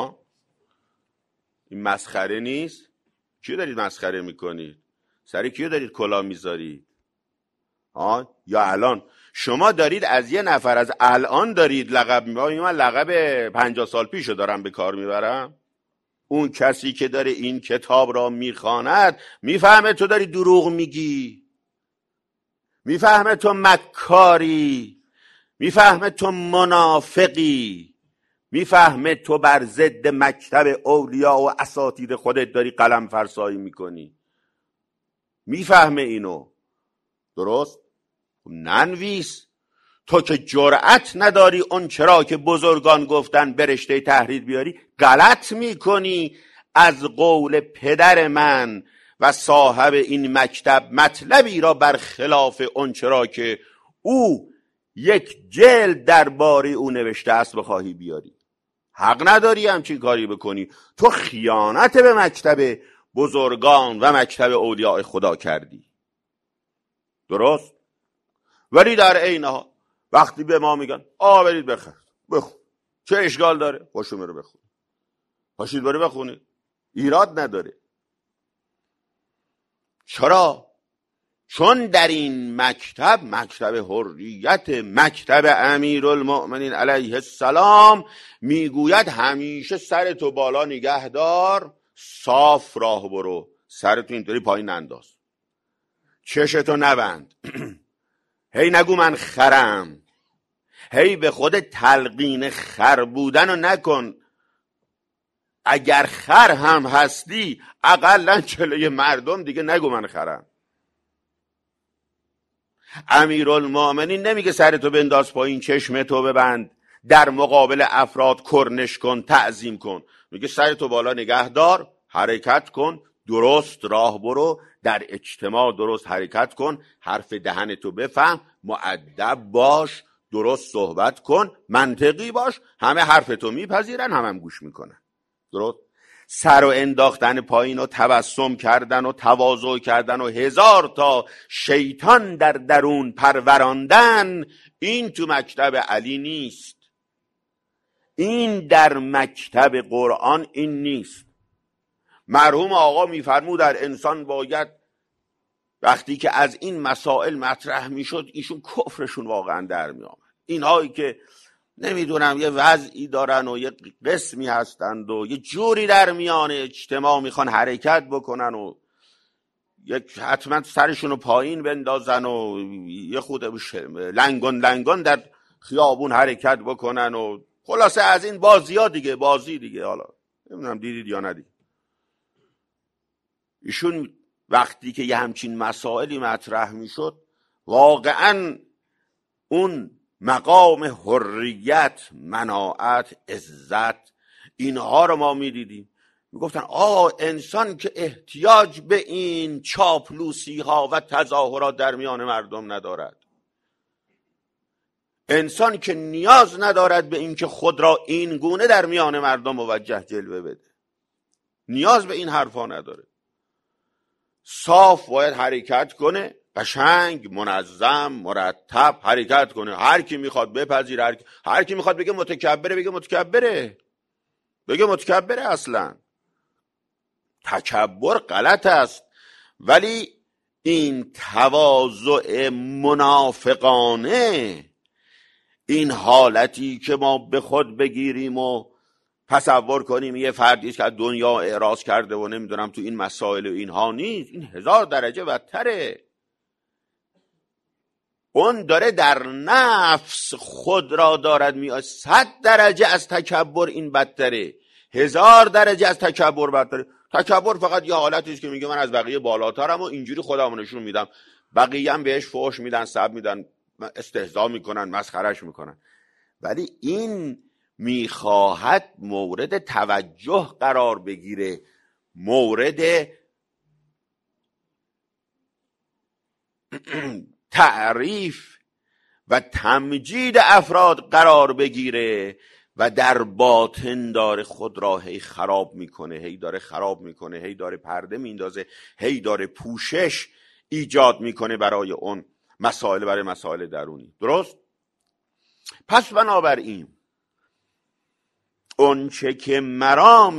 این مسخره نیست؟ کیو دارید مسخره میکنید؟ سر کیو دارید کلاه میذارید؟ یا الان شما دارید از یه نفر از الان دارید لقب میبرید؟ من لقب 50 سال پیشو دارم به کار میبرم. اون کسی که داره این کتاب را میخواند میفهمه تو داری دروغ میگی، میفهمه تو مکاری، میفهمه تو منافقی، میفهمه تو بر ضد مکتب اولیاء و اساطیر خودت داری قلم فرسایی میکنی، میفهمه اینو. درست؟ ننویس. تو که جرأت نداری اون چرا که بزرگان گفتن به رشته تحریر بیاری، غلط میکنی. از قول پدر من و صاحب این مکتب مطلبی را برخلاف اون چرا که او یک جلد درباره او نوشته است بخواهی بیاری، حق نداری همچین کاری بکنی. تو خیانت به مکتب بزرگان و مکتب اولیاء خدا کردی. درست؟ ولی در عین حال وقتی به ما میگن برید بخون، چه اشکال داره؟ پاشو برو بخون، پاشید برو بخونید، ایراد نداره. چرا؟ چون در این مکتب، مکتب حریت، مکتب امیرالمؤمنین علیه السلام، میگوید همیشه سرتو بالا نگه دار، صاف راه برو، سرتو اینطوری پایین ننداز، چشتو نبند، هی نگو من خرم، هی به خود تلقین خر بودن رو نکن. اگر خر هم هستی اقلا جلوی مردم دیگه نگو من خرم. امیرالمؤمنین نمیگه سرتو بنداز پایین، چشمتو ببند، در مقابل افراد کرنش کن، تعظیم کن. میگه سرتو بالا نگه دار، حرکت کن، درست راه برو، در اجتماع درست حرکت کن، حرف دهنتو بفهم، مؤدب باش، درست صحبت کن، منطقی باش، همه حرفتو میپذیرن، هم گوش میکنن. درست؟ سر و انداختن پایین و تبسم کردن و تواضع کردن و هزار تا شیطان در درون پروراندن، این تو مکتب علی نیست، این در مکتب قرآن این نیست. مرحوم آقا میفرمود در انسان باید، وقتی که از این مسائل مطرح میشد ایشون کفرشون واقعا در میآمد. اینهایی که نمیدونم یه وضعی دارن و یه قسمی هستند و یه جوری در میان اجتماع میخوان حرکت بکنن و یک حتما سرشونو پایین بندازن و یه خود لنگان در خیابون حرکت بکنن و خلاصه از این بازی ها دیگه، بازی دیگه. حالا نمیدونم دیدید یا ندید، ایشون وقتی که یه همچین مسائلی مطرح میشد واقعا اون مقام حریت، مناعت، عزت، اینها رو ما میدیدیم. میگفتن انسان که احتیاج به این چاپلوسی ها و تظاهرات در میان مردم ندارد، انسان که نیاز ندارد به این که خود را این گونه در میان مردم موجه جلوه بده، نیاز به این حرفا نداره، صاف باید حرکت کنه، قشنگ، منظم، مرتب حرکت کنه. هر کی میخواد بپذیره، هر کی میخواد بگه متکبره بگه متکبره، بگه متکبره. اصلا تکبر غلط است، ولی این تواضع منافقانه، این حالتی که ما به خود بگیریم و تصور کنیم یه فردی که از دنیا اعراض کرده و نمیدونم تو این مسائل و اینها نیست، این 1000 درجه بدتره. اون داره در نفس خود را دارد میاد 100 درجه از تکبر این بدتره، 1000 درجه از تکبر بدتره. تکبر فقط یه حالتی است که میگه من از بقیه بالاترم و اینجوری خودمو نشون میدم، بقیه هم بهش فحش میدن، سب میدن، استهزا میکنن، مسخرش میکنن. ولی این میخواهد مورد توجه قرار بگیره، مورد تعریف و تمجید افراد قرار بگیره و در باطن داره خود را هی خراب میکنه، هی داره خراب میکنه، هی داره پرده میندازه، هی داره پوشش ایجاد میکنه برای اون مسائل، برای مسائل درونی. درست؟ پس بنابراین اون چه که مرام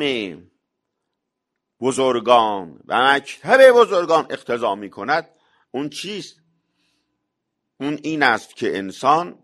بزرگان و مکتب بزرگان اقتضا میکند، اون چیست؟ اون این است که انسان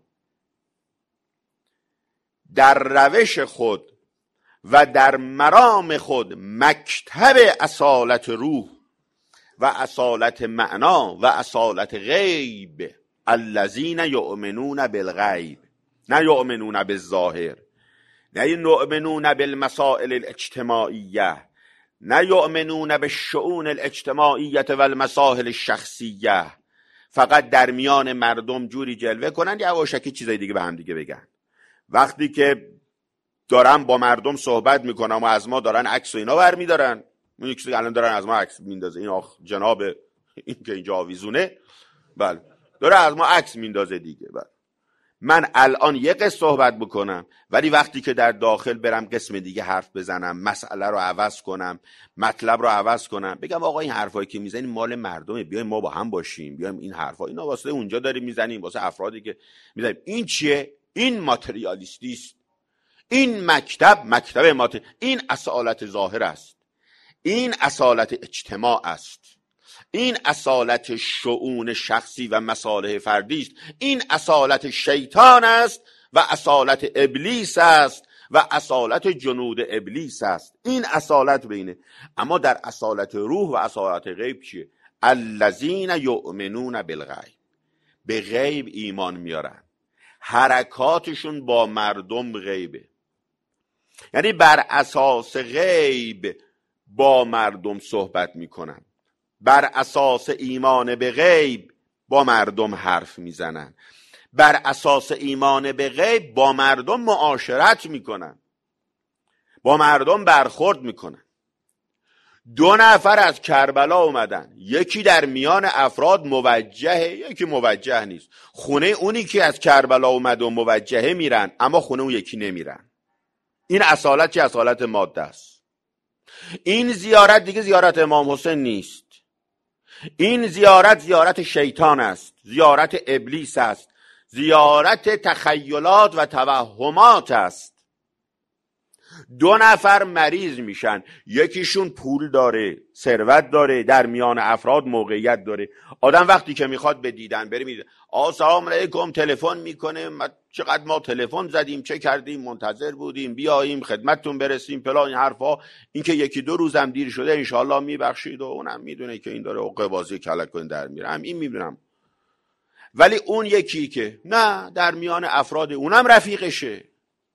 در روش خود و در مرام خود مکتب اصالت روح و اصالت معنا و اصالت غیب، الذین یؤمنون بالغیب، نه یؤمنون بالظاهر، نه یؤمنون بالمسائل الاجتماعیه، نه یؤمنون بالشؤون الاجتماعیه و المسائل الشخصیه، فقط در میان مردم جوری جلوه کنن، یواشکی چیزای دیگه به هم دیگه بگن. وقتی که دارن با مردم صحبت میکنن و از ما دارن عکس و اینا برمیدارن، اون یک چیزی الان دارن از ما عکس میندازه، این جناب این که اینجا آویزونه، بله داره از ما عکس میندازه دیگه. بله من الان یه قسم صحبت بکنم، ولی وقتی که در داخل برم قسم دیگه حرف بزنم، مسئله رو عوض کنم، مطلب رو عوض کنم، بگم آقا این حرفایی که میزنیم مال مردمه، بیایم ما با هم باشیم، بیایم این حرفا اینا واسه اونجا داریم میزنیم، واسه افرادی که میزنیم. این چیه؟ این ماتریالیستی است. این مکتب این اصالت ظاهر است، این اصالت اجتماع است. این اصالت شؤون شخصی و مصالح فردی است. این اصالت شیطان است و اصالت ابلیس است و اصالت جنود ابلیس است. این اصالت بینه. اما در اصالت روح و اصالت غیب چیه؟ الذین یؤمنون بالغیب، به غیب ایمان میارن، حرکاتشون با مردم غیبه، یعنی بر اساس غیب با مردم صحبت میکنن، بر اساس ایمان به غیب با مردم حرف میزنن، بر اساس ایمان به غیب با مردم معاشرت میکنن، با مردم برخورد میکنن. 2 نفر از کربلا اومدن، یکی در میان افراد موجهه، یکی موجه نیست. خونه اونی که از کربلا اومد و موجهه میرن، اما خونه اون یکی نمیرن. این اصالت چه؟ اصالت ماده است. این زیارت دیگه زیارت امام حسین نیست. این زیارت زیارت شیطان است، زیارت ابلیس است، زیارت تخیلات و توهمات است. 2 نفر مریض میشن، یکیشون پول داره، ثروت داره، در میان افراد موقعیت داره. آدم وقتی که میخواد به دیدن بره میده، سلام علیکم، تلفن میکنه، چقدر ما تلفن زدیم، چه کردیم، منتظر بودیم بیاییم خدمتتون برسیم، فلان این حرفا. این که 1-2 روزم دیر شده انشالله میبخشید و اونم میدونه که این داره حقه بازی کلک کن در میره، هم این میدونم. ولی اون یکی که نه، در میان افراد اونم رفیقشه،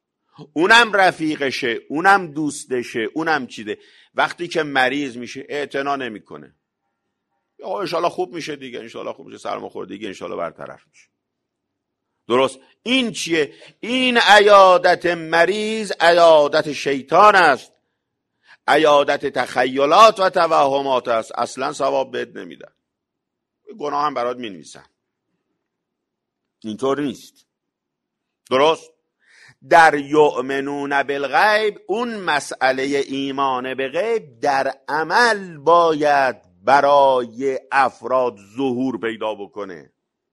اونم دوستشه، اونم چیده، وقتی که مریض میشه اعتنا نمیکنه. انشالله خوب میشه دیگه، انشالله خوب میشه، سرما خورده دیگه، انشالله برطرف میشه. درست. این چیه؟ این عیادت مریض عیادت شیطان است، عیادت تخیلات و توهمات است. اصلا ثواب بهت نمیدن، گناه هم برات مینویسن. اینطور نیست. درست. در یؤمنون بالغیب اون مسئله ایمان به غیب در عمل باید برای افراد ظهور پیدا بکنه،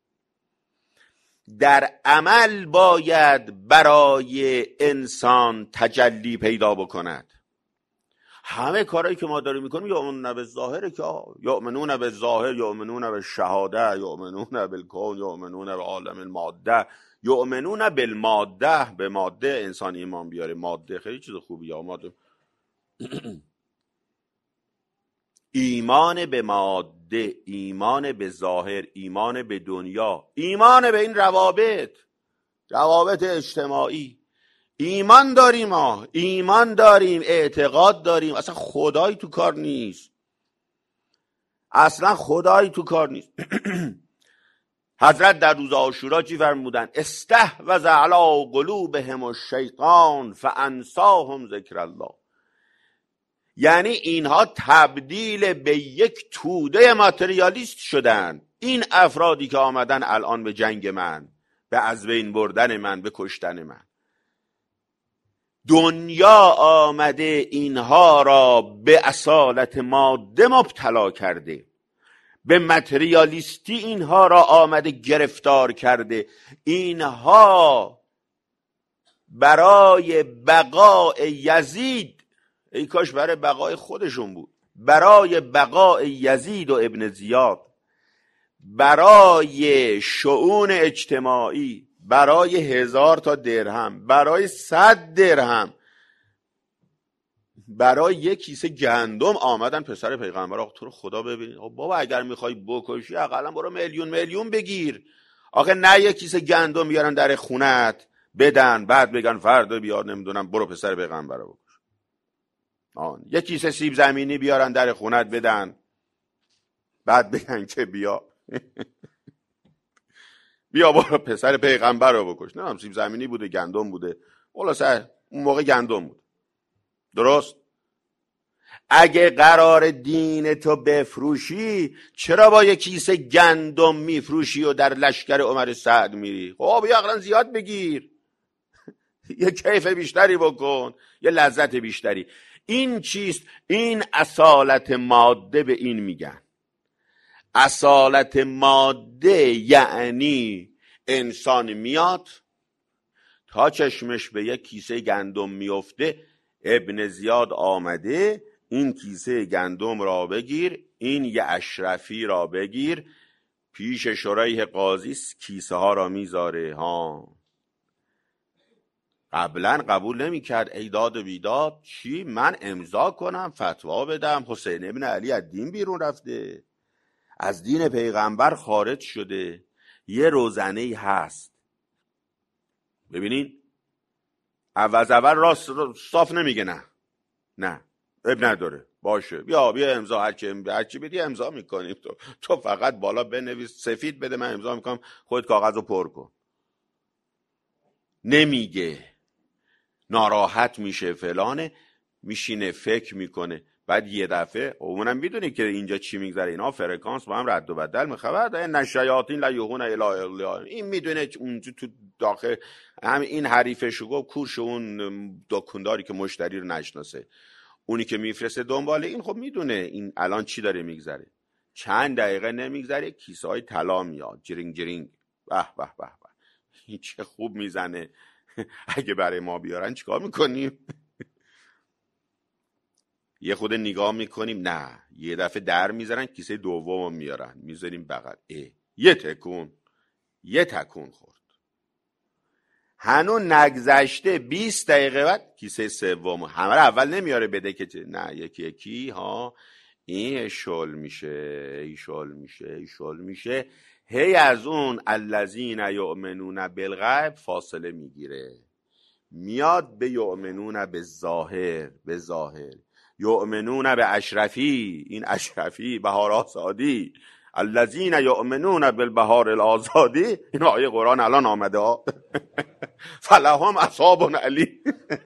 در عمل باید برای انسان تجلی پیدا بکند. همه کارهایی که ما داریم میکنیم یؤمنون بالظاهره، که یؤمنون بالظاهر، یؤمنون بالشهاده، یؤمنون بالکون، یؤمنون بعالم الماده، یؤمنون بالماده. به ماده انسان ایمان بیاره. ماده خیلی چیز خوبیه. ماده ایمان به ماده، ایمان به ظاهر، ایمان به دنیا، ایمان به این روابط اجتماعی. ایمان داریم، ایمان داریم، اعتقاد داریم، اصلا خدایی تو کار نیست، اصلا خدایی تو کار نیست. حضرت در روز عاشورا چی فرمودن؟ استحوذ علی قلوبهم الشیطان فانساهم ذکر الله. یعنی اینها تبدیل به یک توده ماتریالیست شدن. این افرادی که آمدن الان به جنگ من، به از بین بردن من، به کشتن من، دنیا آمده اینها را به اصالت ماده مبتلا کرده، به متریالیستی اینها را آمده گرفتار کرده. اینها برای بقای یزید، ای کاش برای بقای خودشون بود، برای بقای یزید و ابن زیاد، برای شؤون اجتماعی، برای 1000 تا درهم، برای 100 درهم، برای یک کیسه گندم آمدن پسر پیغمبر. آخه تو رو خدا ببین بابا، اگر میخوای بکشی اقلا برو میلیون بگیر. آخه نه یک کیسه گندم بیارن در خونت بدن، بعد بگن فردا بیار نمیدونم برو پسر پیغمبر رو بکش. یک کیسه سیب زمینی بیارن در خونت بدن، بعد بگن که بیا برو پسر پیغمبر رو بکش. نه سیب زمینی بوده، گندم بوده، خلاصه اون موقع گندم بود. درست. اگه قرار دین تو بفروشی، چرا با یک کیسه گندم میفروشی و در لشکر عمر سعد میری؟ خب یه اقلا زیاد بگیر، یه کیف بیشتری بکن، یه لذت بیشتری. این چیست؟ این اصالت ماده به این میگن. اصالت ماده یعنی انسان میاد تا چشمش به یک کیسه گندم میفته. ابن زیاد آمده این کیسه گندم را بگیر، این یه اشرفی را بگیر. پیش شریح قاضی کیسه ها را میذاره. ها قبلا قبول نمیکرد، ایداد و بیداد چی من امضا کنم فتوا بدم؟ حسین ابن علی از دین بیرون رفته، از دین پیغمبر خارج شده. یه روزنه‌ای هست، ببینین اول راست صاف نمیگه نه اب نداره باشه بیا امضا، هرچی بدی امضا میکنیم، تو فقط بالا بنویس سفید بده من امضا میکنم، خودت کاغذ رو پر کن. نمیگه، ناراحت میشه فلانه، میشینه فکر میکنه. بعد یه دفعه اونم میدونی که اینجا چی میگذره، اینا فرکانس با هم رد و بدل میخواد. ده نشیاطین لا یوحون الی اولیا، این میدونه اونجا تو داخل هم این حریفشو گفت کورش اون دکانداری که مشتری رو نشناسه، اونی که میفرسته دنبال این خب میدونه این الان چی داره میگذره. چند دقیقه نمیگذره کیسه های طلا میاد جرینگ جرینگ. به به به به، این چه خوب میزنه. اگه برای ما بیارن چیکار میکنیم؟ یه خود نگاه میکنیم، نه یه دفعه در میذارن کیسه دوم میارن میذاریم بغل، یه تکون خورد. هنون نگذشته 20 دقیقه بعد کیسه سوم. همه رو اول نمیاره بده که نه یکی یکی ها، این شل میشه. هی از اون الذین یؤمنون بالغیب فاصله میگیره، میاد به یؤمنون به ظاهر یؤمنون به اشرفی، این اشرفی بهار آزادی، الذین یؤمنون بالبهار الآزادی. این آیه قرآن الان آمده ها. فلهم اصحاب علی.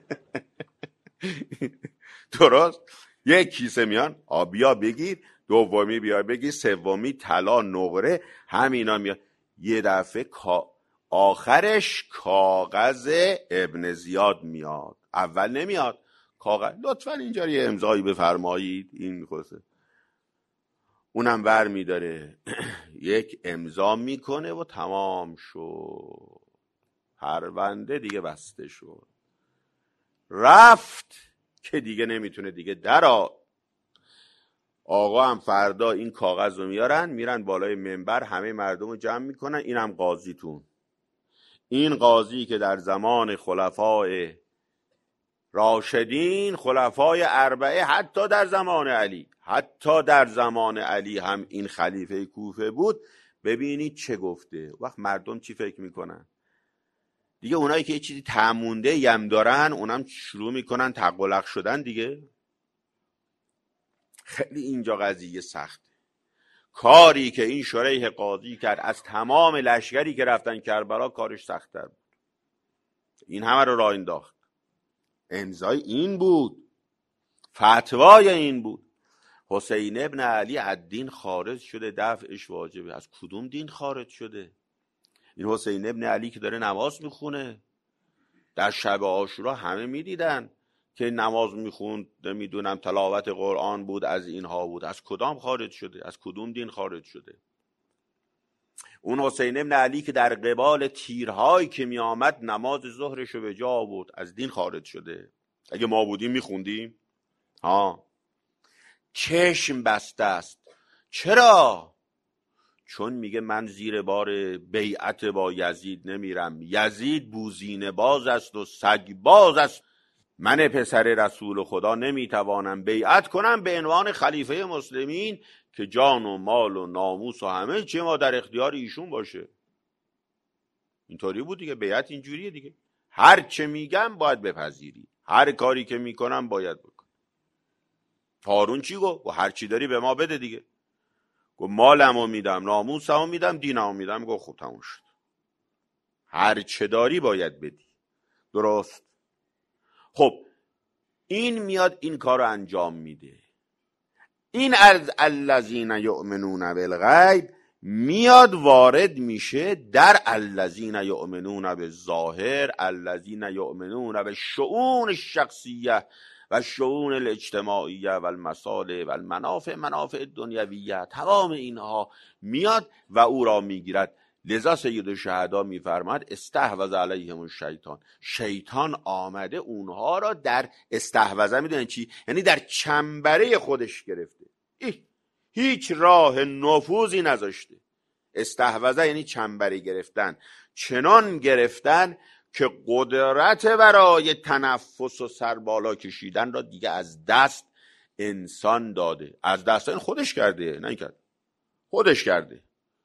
درست، یک کیسه میان بیا بگیر، دومی بیا بگیر، سومی طلا نقره، همینا میاد. یه دفعه آخرش کاغذ ابن زیاد میاد، اول نمیاد کاغذ. لطفا اینجا یه امضایی بفرمایید، این میخواسته. اونم ور میداره یک امضا میکنه و تمام شد، پرونده دیگه بسته شد. رفت که دیگه نمیتونه دیگه درا. آقا هم فردا این کاغذ رو میارن، میرن بالای منبر، همه مردم رو جمع میکنن. اینم قاضیتون، این قاضی که در زمان خلفای راشدین، خلفای اربعه، حتی در زمان علی هم این خلیفه کوفه بود، ببینید چه گفته. وقت مردم چی فکر میکنن دیگه؟ اونایی که یه چیزی تمونده یم دارن، اونم شروع میکنن تقلق شدن دیگه. خیلی اینجا قضیه سخته. کاری که این شریح قاضی کرد از تمام لشکری که رفتن کربلا کارش سخت‌تر بود. این همه رو راه انداخت. امضای این بود، فتوای این بود. حسین ابن علی از دین خارج شده، دفعش واجبه. از کدوم دین خارج شده؟ این حسین ابن علی که داره نماز میخونه در شب عاشورا، همه میدیدن که نماز میخوند، نمیدونم تلاوت قرآن بود، از اینها بود. از کدام خارج شده؟ از کدوم دین خارج شده؟ اون حسین ابن علی که در قبال تیرهایی که میآمد نماز ظهرش رو به جا آورد، از دین خارج شده؟ اگه ما بودیم میخوندیم؟ چشم بسته است. چرا؟ چون میگه من زیر بار بیعت با یزید نمیرم. یزید بوزینه باز است و سگ باز است. من پسر رسول خدا نمیتوانم بیعت کنم به عنوان خلیفه مسلمین که جان و مال و ناموس و همه چی ما در اختیار ایشون باشه. اینطوری بود دیگه، بیعت اینجوریه دیگه. هر چه میگم باید بپذیری، هر کاری که میکنم باید بکن. هارون چی گفت؟ هر چی داری به ما بده دیگه. گفت مالمو میدم، ناموسمو میدم، دینمو میدم. گفت خب تموم شد، هر چه داری باید بدی. درست؟ خب این میاد این کارو انجام میده. این از الذین یؤمنون بالغیب میاد وارد میشه در الذین یؤمنون بالظاهر، الذین یؤمنون بالشؤون الشخصیه و شؤون الاجتماعیه و المصالح و المنافع، منافع دنیویه. تمام اینها میاد و او را میگیرد. لذا سید الشهدا میفرماد استحوذ علیهم الشیطان، شیطان آمده اونها را در استحوذه، میدونن چی؟ یعنی در چنبره خودش گرفته، هیچ راه نفوذی نذاشته. استحوذه یعنی چنبره گرفتن، چنان گرفتن که قدرت برای تنفس و سربالا کشیدن را دیگه از دست انسان داده. از دست این خودش کرده، نه کرد، خودش کرده.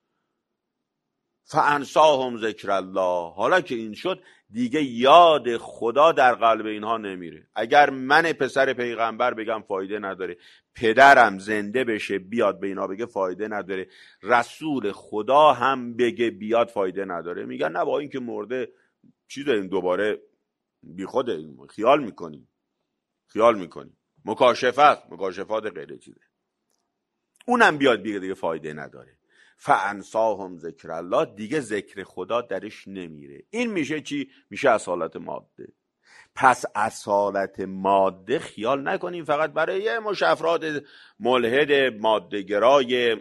فانساهم ذکر الله، حالا که این شد دیگه یاد خدا در قلب اینها نمیره. اگر من پسر پیغمبر بگم فایده نداره، پدرم زنده بشه بیاد به اینا بگه فایده نداره، رسول خدا هم بگه بیاد فایده نداره. میگن نه با این که مرده چی داریم دوباره بی خوده خیال میکنیم مکاشفات غیره چیزه، اونم بیاد بگه دیگه فایده نداره. فانساهم ذکر الله، دیگه ذکر خدا درش نمیره. این میشه چی؟ میشه اصالت ماده. پس اصالت ماده خیال نکنیم فقط برای مشافرات ملحد ماده‌گرای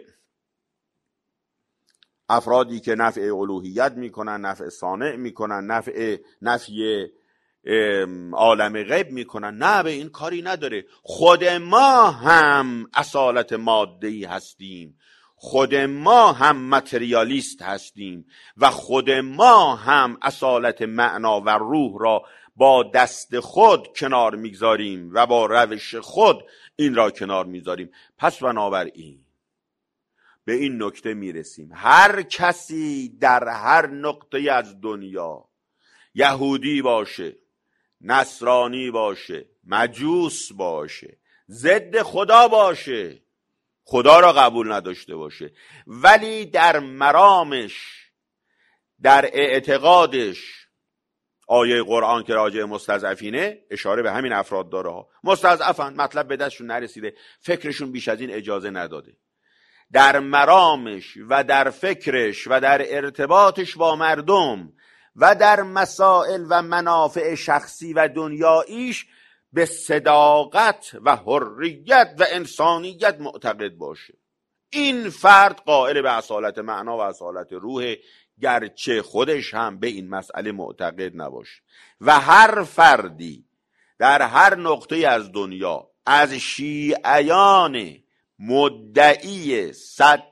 افرادی که نفع الوهیت میکنن، نفع صانع میکنن، نفی عالم غیب میکنن. نه، به این کاری نداره. خود ما هم اصالت ماده‌ای هستیم، خود ما هم متریالیست هستیم و خود ما هم اصالت معنا و روح را با دست خود کنار میگذاریم و با روش خود این را کنار میگذاریم. پس بنابراین به این نکته میرسیم هر کسی در هر نقطه از دنیا، یهودی باشه، نصرانی باشه، مجوس باشه، ضد خدا باشه، خدا را قبول نداشته باشه، ولی در مرامش، در اعتقادش، آیه قرآن که راجع مستضعفینه اشاره به همین افراد داره ها. مستضعفن، مطلب به دستشون نرسیده، فکرشون بیش از این اجازه نداده. در مرامش و در فکرش و در ارتباطش با مردم و در مسائل و منافع شخصی و دنیاییش به صداقت و حریت و انسانیت معتقد باشه. این فرد قائل به اصالت معنا و اصالت روح، گرچه خودش هم به این مسئله معتقد نباشه. و هر فردی در هر نقطه از دنیا، از شیعیان مدعی 100%،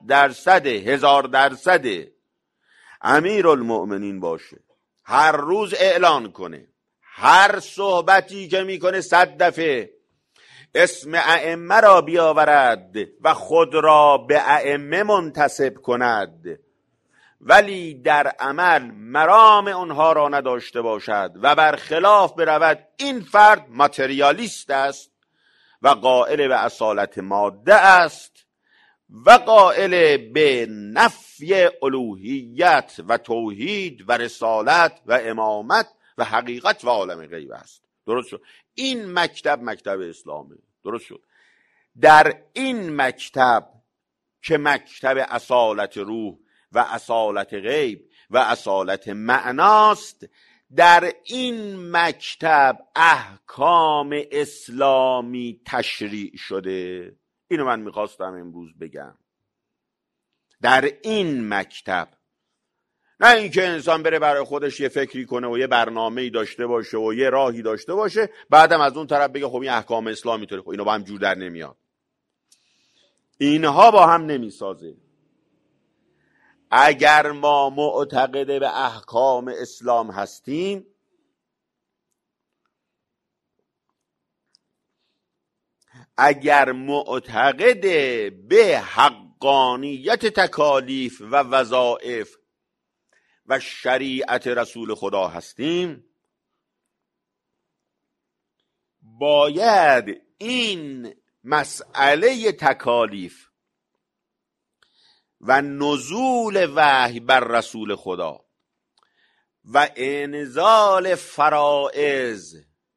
1000% امیرالمؤمنین باشه، هر روز اعلان کنه، هر صحبتی که میکنه 100 دفعه اسم ائمه را بیاورد و خود را به ائمه منتسب کند، ولی در عمل مرام اونها را نداشته باشد و برخلاف برود، این فرد ماتریالیست است و قائل به اصالت ماده است و قائل به نفی الوهیت و توحید و رسالت و امامت و حقیقت و عالم غیب است. درست شد؟ این مکتب اسلامه. درست شد؟ در این مکتب که مکتب اصالت روح و اصالت غیب و اصالت معناست، در این مکتب احکام اسلامی تشریع شده. اینو من میخواستم امروز بگم. در این مکتب، نه اینکه انسان بره برای خودش یه فکری کنه و یه برنامه‌ای داشته باشه و یه راهی داشته باشه، بعدم از اون طرف بگه خب این احکام اسلامی طوره. خب اینا با هم جور در نمیاد، اینها با هم نمیسازه. اگر ما معتقد به احکام اسلام هستیم، اگر معتقد به حقانیت تکالیف و وظایف و شریعت رسول خدا هستیم، باید این مسئله تکالیف و نزول وحی بر رسول خدا و انزال فرائض،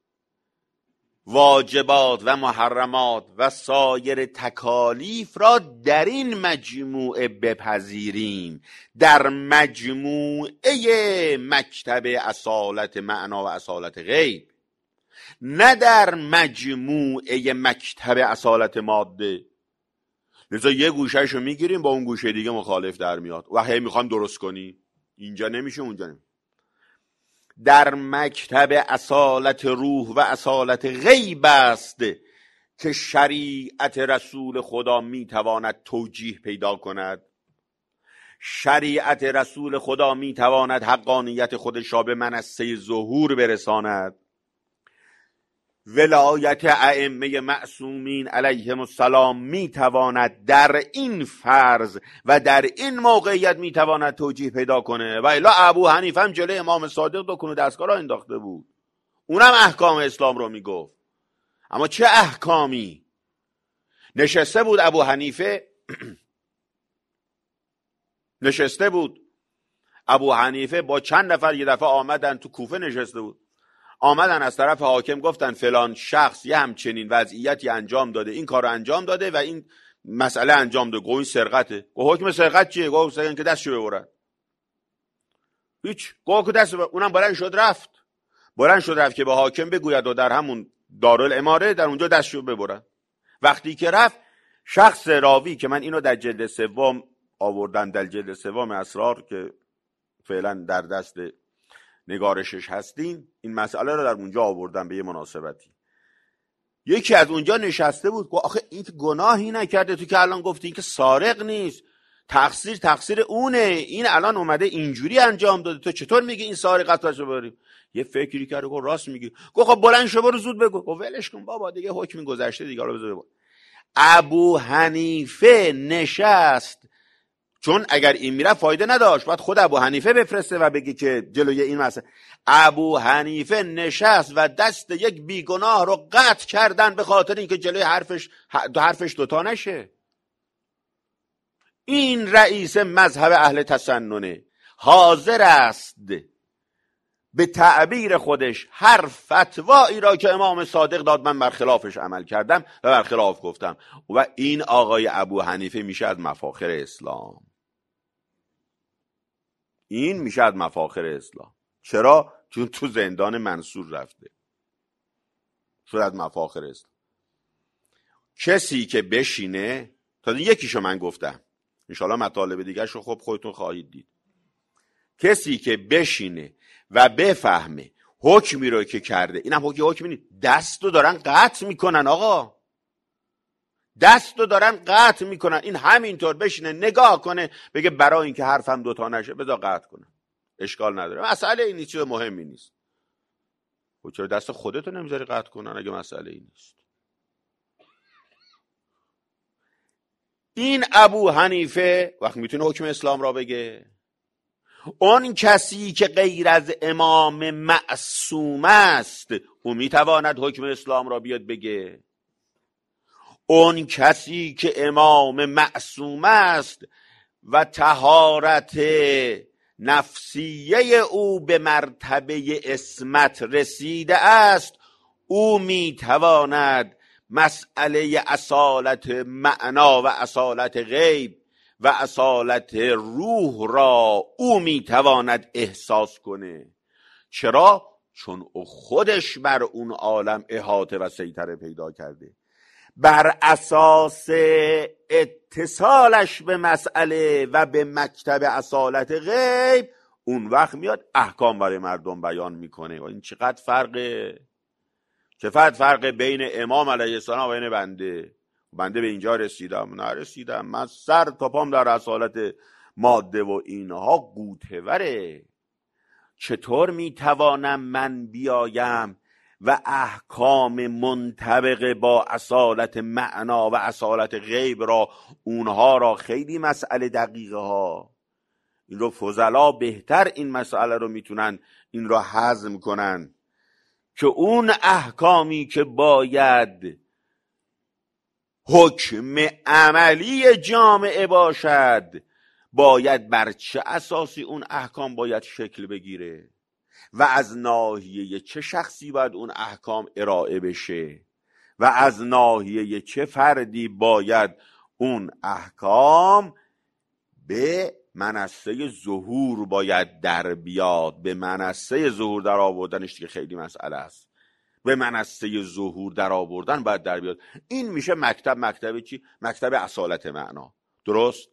واجبات و محرمات و سایر تکالیف را در این مجموعه بپذیریم، در مجموعه مکتب اصالت معنا و اصالت غیب، نه در مجموعه مکتب اصالت ماده. لذا یه گوشهش رو میگیریم با اون گوشه دیگه مخالف در میاد و هی میخوام درست کنی، اینجا نمیشه اونجا نمیشه. در مکتب اصالت روح و اصالت غیب است که شریعت رسول خدا میتواند توجیه پیدا کند. شریعت رسول خدا میتواند حقانیت خودش را به منصه ظهور برساند. ولایت ائمه معصومین علیهم السلام میتواند در این فرض و در این موقعیت میتواند توجیه پیدا کنه. و الا ابو حنیفه هم جلوی امام صادق دکون و دستگاه را انداخته بود، اونم احکام اسلام رو میگفت. اما چه احکامی؟ نشسته بود ابو حنیفه نشسته بود ابو حنیفه با چند نفر یه دفعه آمدن تو کوفه، نشسته بود، آمدن از طرف حاکم گفتن فلان شخص یه همچنین وضعیتی انجام داده، این کار رو انجام داده و این مسئله انجام داده، گوی سرقته. گو حکم سرقت چیه؟ گو سرقت که دستشو ببرن. هیچ، گو که دست اونم بلند شد رفت که به حاکم بگوید و در همون دارالاماره در اونجا دستشو ببرن. وقتی که رفت، شخص راوی که من اینو در جلد سوم آوردن، در جلد سوم اسرار که فعلا در دست نگارشش هستین، این مسئله رو در اونجا آوردن به یه مناسبتی. یکی از اونجا نشسته بود گفت آخه این که گناهی نکرده، تو که الان گفتی که سارق نیست، تقصیر اونه، این الان اومده اینجوری انجام داده، تو چطور میگی این سارقتاشو بریم؟ یه فکری کرد گفت راست میگی. گفت خب بلند شو برو زود بگو. گفت ولش کن بابا، دیگه حکم گذشته دیگه، رو بذار. ابو حنیفه نشست، چون اگر این میره فایده نداشت، باید خود ابو حنیفه بفرسته و بگی که جلوی این مسئله. ابو حنیفه نشست و دست یک بیگناه رو قطع کردن به خاطر اینکه جلوی حرفش دوتا نشه. این رئیس مذهب اهل تسننه، حاضر است به تعبیر خودش هر فتوایی را که امام صادق داد من برخلافش عمل کردم و برخلاف گفتم. و این آقای ابو حنیفه میشه از مفاخر اسلام. این میشه از مفاخر اسلام. چرا؟ چون تو زندان منصور رفته، شد از مفاخر اسلام. کسی که بشینه، تا یکیشو من گفتم، انشالله مطالب دیگه شو خب خودتون خواهید دید، کسی که بشینه و بفهمه حکمی رو که کرده، اینم حکمی نیست، دستو دارن قطع میکنن آقا، دستو دارن قطع میکنن. این همینطور بشینه نگاه کنه بگه برای اینکه حرفم دوتا نشه بذار قطع کنم، اشکال نداره، مسئله این چیز مهمی نیست. و چرا دست خودتو نمیذاری قطع کنن اگه مسئله این نیست؟ این ابو حنیفه وقت میتونه حکم اسلام را بگه. اون کسی که غیر از امام معصوم است او میتواند حکم اسلام را بیاد بگه. اون کسی که امام معصوم است و طهارت نفسیه او به مرتبه عصمت رسیده است، او میتواند مسئله اصالت معنا و اصالت غیب و اصالت روح را او میتواند احساس کنه. چرا؟ چون او خودش بر اون عالم احاطه و سیطره پیدا کرده. بر اساس اتصالش به مسئله و به مکتب اصالت غیب اون وقت میاد احکام برای مردم بیان میکنه. و این چقدر فرقه بین امام علیه السلام و این بنده به اینجا نرسیدم، من سر تا پام در اصالت ماده و اینها قوطه‌وره. چطور میتوانم من بیایم و احکام منطبق با اصالت معنا و اصالت غیب را، اونها را خیلی مسئله دقیقه ها، این رو فضلا بهتر این مسئله رو میتونن این را هضم کنن که اون احکامی که باید حکم عملی جامعه باشد باید بر چه اساسی اون احکام باید شکل بگیره و از ناحیه چه شخصی باید اون احکام ارائه بشه و از ناحیه چه فردی باید اون احکام به منصه ظهور باید در بیاد. به منصه ظهور در آوردنش دیگه خیلی مسئله است. به منصه ظهور در آوردن باید در بیاد. این میشه مکتب چی؟ مکتب اصالت معنا. درست؟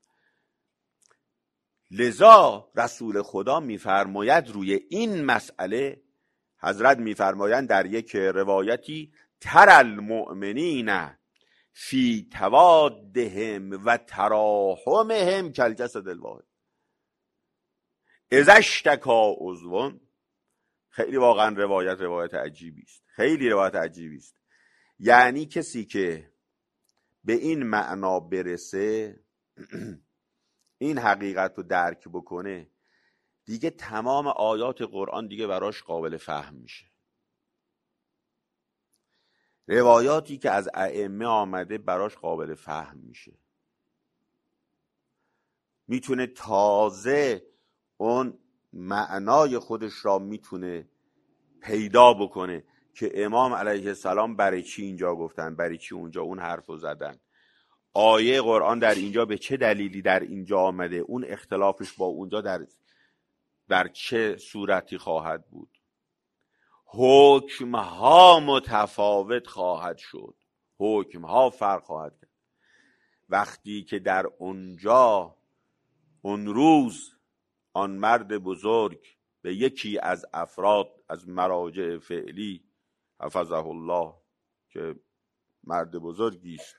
لذا رسول خدا میفرماید روی این مسئله، حضرت میفرمایند در یک روایتی تر المؤمنین فی توادهم و تراحمهم کالجسد الواحد اذا اشتکا عضو. خیلی واقعا روایت عجیبی است، خیلی روایت عجیبی است. یعنی کسی که به این معنا برسه، این حقیقت رو درک بکنه، دیگه تمام آیات قرآن دیگه براش قابل فهم میشه. روایاتی که از ائمه آمده براش قابل فهم میشه، میتونه تازه اون معنای خودش را میتونه پیدا بکنه که امام علیه السلام برای چی اینجا گفتن، برای چی اونجا اون حرف رو زدن، آیه قرآن در اینجا به چه دلیلی در اینجا آمده، اون اختلافش با اونجا در چه صورتی خواهد بود، حکمها متفاوت خواهد شد، حکمها فرق خواهد کرد. وقتی که در اونجا اون روز آن مرد بزرگ به یکی از افراد از مراجع فعلی حفظه الله که مرد بزرگی است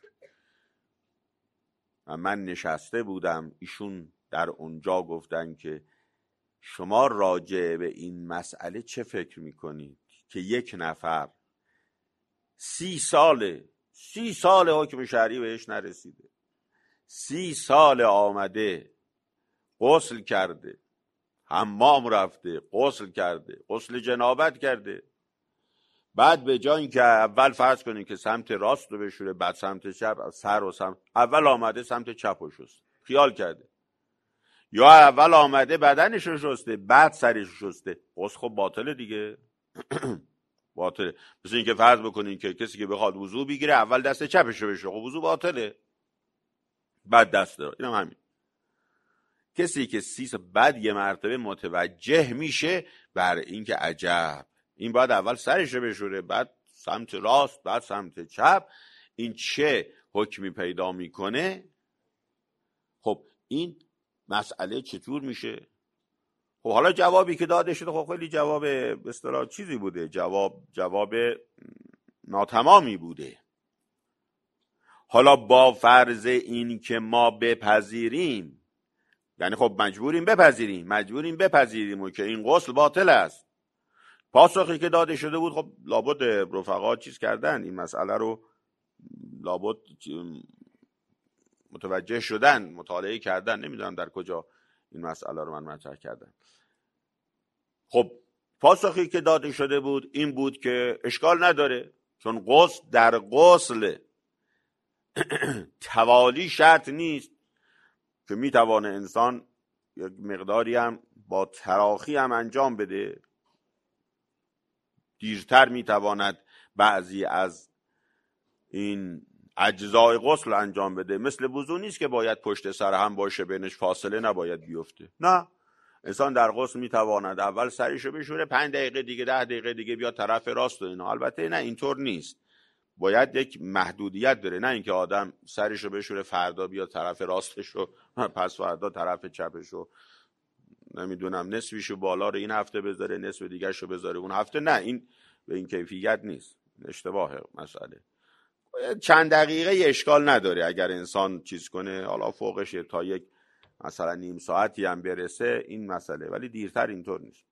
و من نشسته بودم، ایشون در اونجا گفتن که شما راجع به این مسئله چه فکر میکنید که یک نفر 30 سال حکم شرعی بهش نرسیده، 30 سال آمده غسل کرده، حمام رفته، غسل کرده، غسل جنابت کرده، بعد به جای اینکه اول فرض کنید که سمت راست رو بشوره بعد سمت چپ، سر و سمت اول آمده سمت چپ رو شست، خیال کرده، یا اول آمده بدنش رو شسته بعد سرش رو شسته، غسل خب باطله دیگه. باطله. مثل اینکه فرض بکنین که کسی که بخواد وضو بگیره اول دست چپش رو بشوره، خب وضو باطله، بعد دست رو. اینم همین. کسی که 30 بعد یه مرتبه متوجه میشه بر اینکه عجب، این باید اول سرش رو بشوره بعد سمت راست بعد سمت چپ، این چه حکمی پیدا میکنه. خب این مسئله چطور میشه؟ خب حالا جوابی که داده شده خب خیلی جواب به اصطلاح چیزی بوده، جواب ناتمامی بوده. حالا با فرض این که ما بپذیریم، یعنی خب مجبوریم بپذیریم و که این غسل باطل است، پاسخی که داده شده بود خب لابد رفقا چیز کردن، این مسئله رو لابد متوجه شدن، مطالعه کردن، نمیدونم در کجا این مسئله رو من مطرح کردم. خب پاسخی که داده شده بود این بود که اشکال نداره، چون غسل در غسل توالی شرط نیست که میتوانه انسان یک مقداری هم با تراخی هم انجام بده، دیرتر میتواند بعضی از این اجزای غسل انجام بده. مثل وضو نیست که باید پشت سر هم باشه، بینش فاصله نباید بیفته، نه، انسان در غسل میتواند اول سرشو بشوره، 5 دقیقه دیگه 10 دقیقه دیگه بیا طرف راست و اینا. البته نه، اینطور نیست، باید یک محدودیت داره، نه اینکه آدم سرشو بشوره فردا بیا طرف راستشو پس فردا طرف چپشو، نمیدونم نصفیشو بالا رو این هفته بذاره نصف دیگه‌شو بذاره اون هفته، نه، این به این کیفیت نیست، اشتباهه مسئله. چند دقیقه اشکال نداره اگر انسان چیز کنه، حالا فوقش تا یک مثلا نیم ساعتی هم برسه این مسئله، ولی دیرتر اینطور نیست.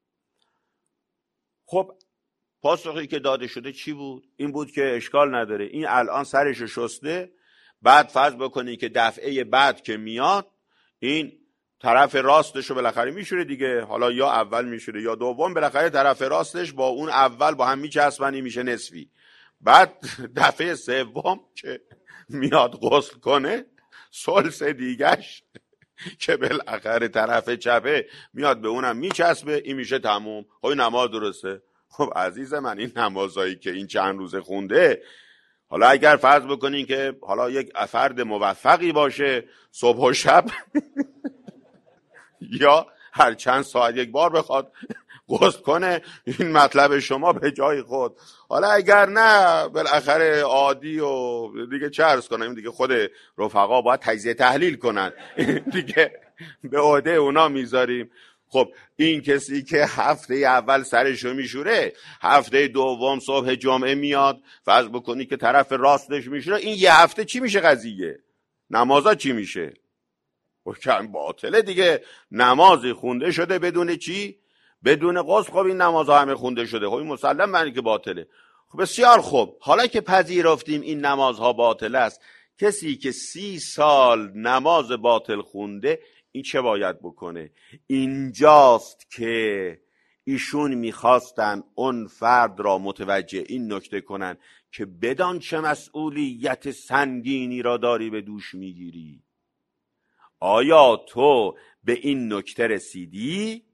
خب پاسخی که داده شده چی بود؟ این بود که اشکال نداره، این الان سرشو شسته، بعد فرض بکنی که دفعه بعد که میاد این طرف راستشو بالاخره میشوره دیگه، حالا یا اول میشوره یا دوم، بالاخره طرف راستش با اون اول با هم میچسبن، میشه نصفی. بعد دفعه سوم که میاد غسل کنه ثلث دیگهش که بالاخره طرف چپه میاد به اونم میچسبه، این میشه تموم. خب نماز درسته. خب عزیز من، این نمازایی که این چند روز خونده، حالا اگر فرض بکنین که حالا یک فرد موفقی باشه صبح و شب یا هر چند ساعت یک بار بخواد غسل کنه، این مطلب شما به جای خود. حالا اگر نه بالاخره عادی و دیگه چه عرض کنم، دیگه خود رفقا باید تجزیه تحلیل کنن دیگه به عهده اونا میذاریم. خب این کسی که هفته اول سرشو میشوره، هفته دوم صبح جمعه میاد، فرض بکنی که طرف راستش میشوره، این یه هفته چی میشه قضیه؟ نمازا چی میشه؟ باطله دیگه. نمازی خونده شده بدون چی؟ بدون غسل. خب این نمازها همه خونده شده، خب این مسلم معنی که باطله. خب بسیار خوب، حالا که پذیرفتیم این نمازها باطل است، کسی که 30 سال نماز باطل خونده، این چه باید بکنه؟ اینجاست که ایشون میخواستن اون فرد را متوجه این نکته کنن که بدان چه مسئولیت سنگینی را داری به دوش میگیری. آیا تو به این نکته رسیدی؟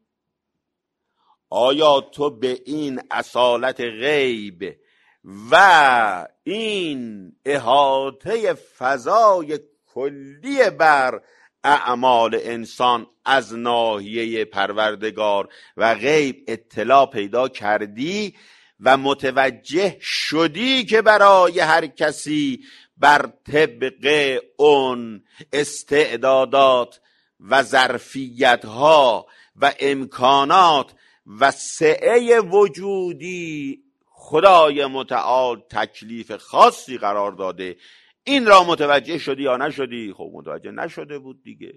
آیا تو به این اصالت غیب و این احاطه فضای کلی بر اعمال انسان از ناحیه پروردگار و غیب اطلاع پیدا کردی و متوجه شدی که برای هر کسی بر طبق اون استعدادات و ظرفیت‌ها و امکانات و سعه وجودی خدای متعال تکلیف خاصی قرار داده؟ این را متوجه شدی یا نشدی؟ خب متوجه نشده بود دیگه،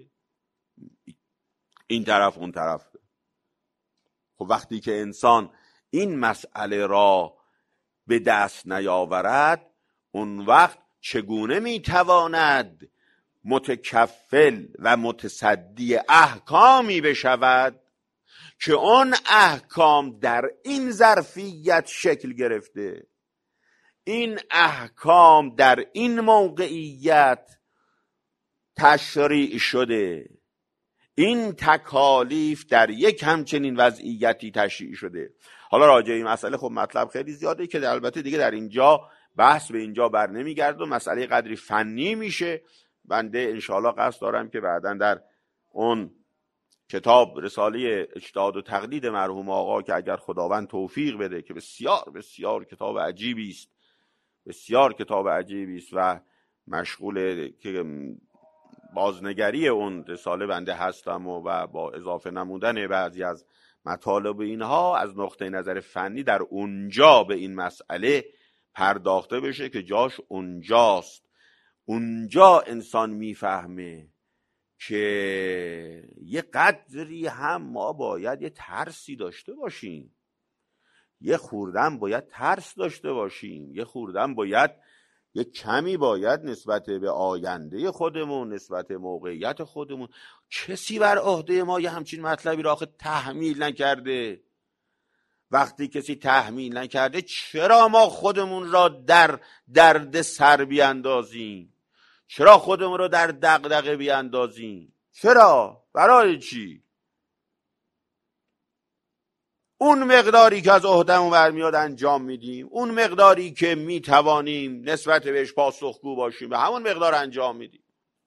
این طرف اون طرف. خب وقتی که انسان این مسئله را به دست نیاورد، اون وقت چگونه میتواند متکفل و متصدی احکامی بشود که اون احکام در این ظرفیت شکل گرفته، این احکام در این موقعیت تشریع شده، این تکالیف در یک همچنین وضعیتی تشریع شده. حالا راجع این مسئله خب مطلب خیلی زیاده که البته دیگه در اینجا بحث به اینجا بر نمیگرد و مسئله قدری فنی میشه. بنده انشاءالله قصد دارم که بعداً در اون کتاب رساله اجتهاد و تقلید مرحوم آقا که اگر خداوند توفیق بده، که بسیار بسیار کتاب عجیبی است، بسیار کتاب عجیبی است و مشغول که بازنگری اون رساله بنده هستم و با اضافه نمودن بعضی از مطالب اینها از نقطه نظر فنی در اونجا به این مسئله پرداخته بشه که جاش اونجاست. اونجا انسان میفهمه که یه قدری هم ما باید یه ترسی داشته باشیم، یه خوردن باید ترس داشته باشیم، یه خوردن باید یه کمی باید نسبت به آینده خودمون، نسبت به موقعیت خودمون. کسی بر عهده ما یه همچین مطلبی را آخه تحمیل نکرده. وقتی کسی تحمیل نکرده چرا ما خودمون را در درد سر بیاندازیم؟ چرا خودمون را در دغدغه بیاندازیم؟ چرا؟ برای چی؟ اون مقداری که از عهدهمون برمیاد انجام میدیم، اون مقداری که میتوانیم نسبت بهش پاسخگو باشیم به همون مقدار انجام میدیم.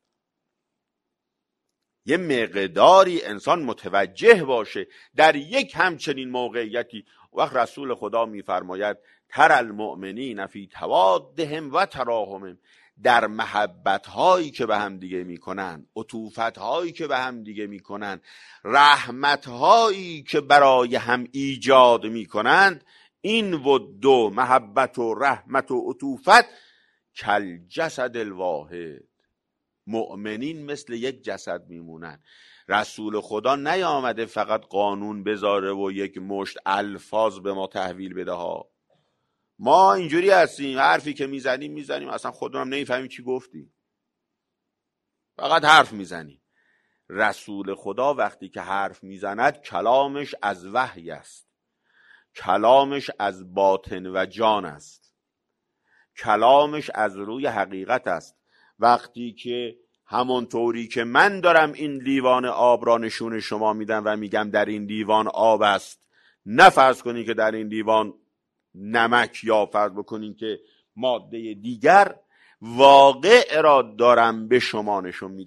یه مقداری انسان متوجه باشه در یک همچنین موقعیتی. وقت رسول خدا میفرماید تر المؤمنین فی توادهم و تراحمهم، در محبت هایی که به هم دیگه میکنن، عطوفت هایی که به هم دیگه میکنن، رحمت هایی که برای هم ایجاد میکنند، این و دو محبت و رحمت و عطوفت کل جسد الواحد، مؤمنین مثل یک جسد میمونن. رسول خدا نیامده فقط قانون بذاره و یک مشت الفاظ به ما تحویل بده ها. ما اینجوری هستیم، حرفی که میزنیم اصلا خودمون نمیفهمیم چی گفتیم، فقط حرف میزنیم. رسول خدا وقتی که حرف میزند کلامش از وحی است، کلامش از باطن و جان است، کلامش از روی حقیقت است. وقتی که همونطوری که من دارم این لیوان آب را نشون شما میدم و میگم در این لیوان آب است، نه فرض کنین که در این لیوان نمک یا فرض بکنین که ماده دیگر، واقع را دارم به شما نشون میدم.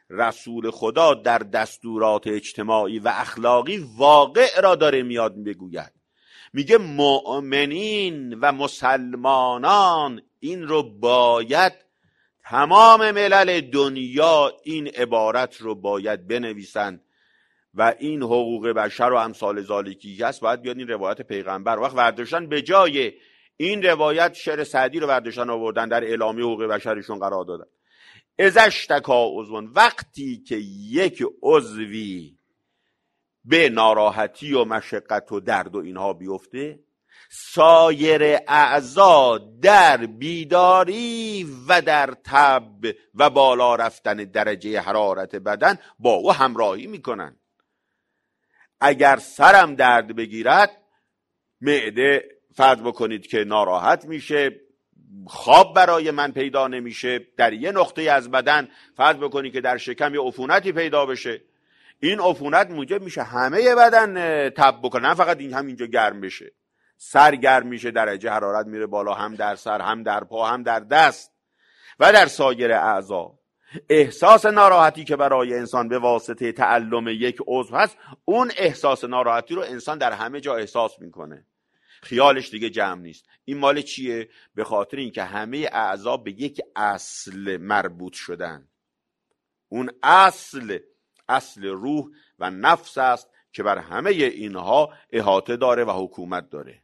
رسول خدا در دستورات اجتماعی و اخلاقی واقع را داره میاد بگوید. میگه مؤمنین و مسلمانان این رو باید، تمام ملل دنیا این عبارت رو باید بنویسن و این حقوق بشر و امثال ذالکی هست باید بیاد این روایت پیغمبر. وقت ورداشتن به جای این روایت شعر سعدی رو ورداشتن آوردن در اعلامیه حقوق بشرشون قرار دادن. ازشتکا عضون، وقتی که یک عضوی به ناراحتی و مشقت و درد و اینها بیفته، سایر اعضا در بیداری و در تب و بالا رفتن درجه حرارت بدن با او همراهی میکنن. اگر سرم درد بگیرد، معده فرض بکنید که ناراحت میشه، خواب برای من پیدا نمیشه، در یه نقطه از بدن فرض بکنید که در شکم یه عفونتی پیدا بشه، این عفونت موجب میشه همه بدن تب بکنه، نه فقط این همینجا گرم بشه. سر گرم میشه، درجه حرارت میره بالا، هم در سر، هم در پا، هم در دست و در سایر اعضا. احساس ناراحتی که برای انسان به واسطه تعلم یک عضو هست، اون احساس ناراحتی رو انسان در همه جا احساس میکنه، خیالش دیگه جمع نیست. این مال چیه؟ به خاطر اینکه همه اعضا به یک اصل مربوط شدن. اون اصل روح و نفس است که بر همه اینها احاطه داره و حکومت داره.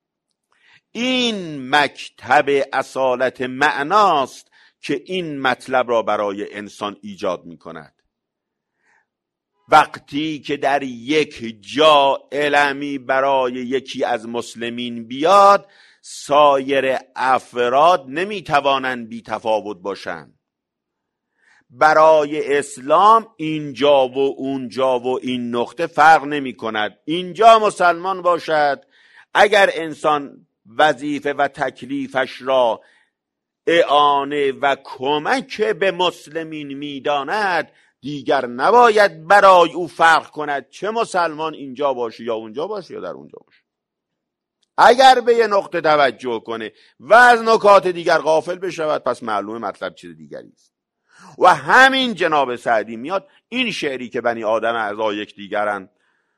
این مکتب اصالت معناست که این مطلب را برای انسان ایجاد می کند. وقتی که در یک جا علمی برای یکی از مسلمین بیاد، سایر افراد نمی توانند بی تفاوت باشند. برای اسلام اینجا و اونجا و این نقطه فرق نمی کند. اینجا مسلمان باشد، اگر انسان وظیفه و تکلیفش را اعانه و کمک به مسلمین میداند، دیگر نباید برای او فرق کند چه مسلمان اینجا باشه یا اونجا باشه یا در اونجا باشه. اگر به یه نقطه توجه کنه و از نکات دیگر غافل بشود، پس معلومه مطلب چیز دیگری است. و همین جناب سعدی میاد این شعری که بنی آدم اعضا یک دیگرن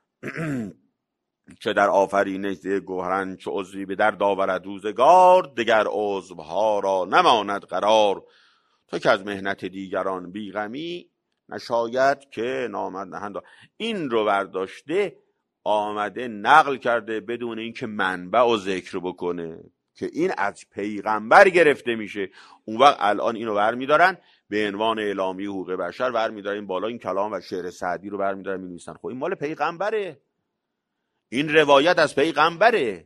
که در آفرینش گوهرن، چو عضوی به در داورد روزگار، دگر عضوها را نماند قرار. تو که از مهنت دیگران بیغمی، نشاید که نامد نهند. این رو برداشته آمده نقل کرده بدون اینکه منبع و ذکر بکنه که این از پیغمبر گرفته میشه. اون وقت الان اینو برمیدارن به عنوان اعلامیه حقوق بشر، برمیدارن بالا این کلام و شعر سعدی رو برمیدارن می‌نویسن. خب این مال پیغمبره، این روایت از پیغمبره.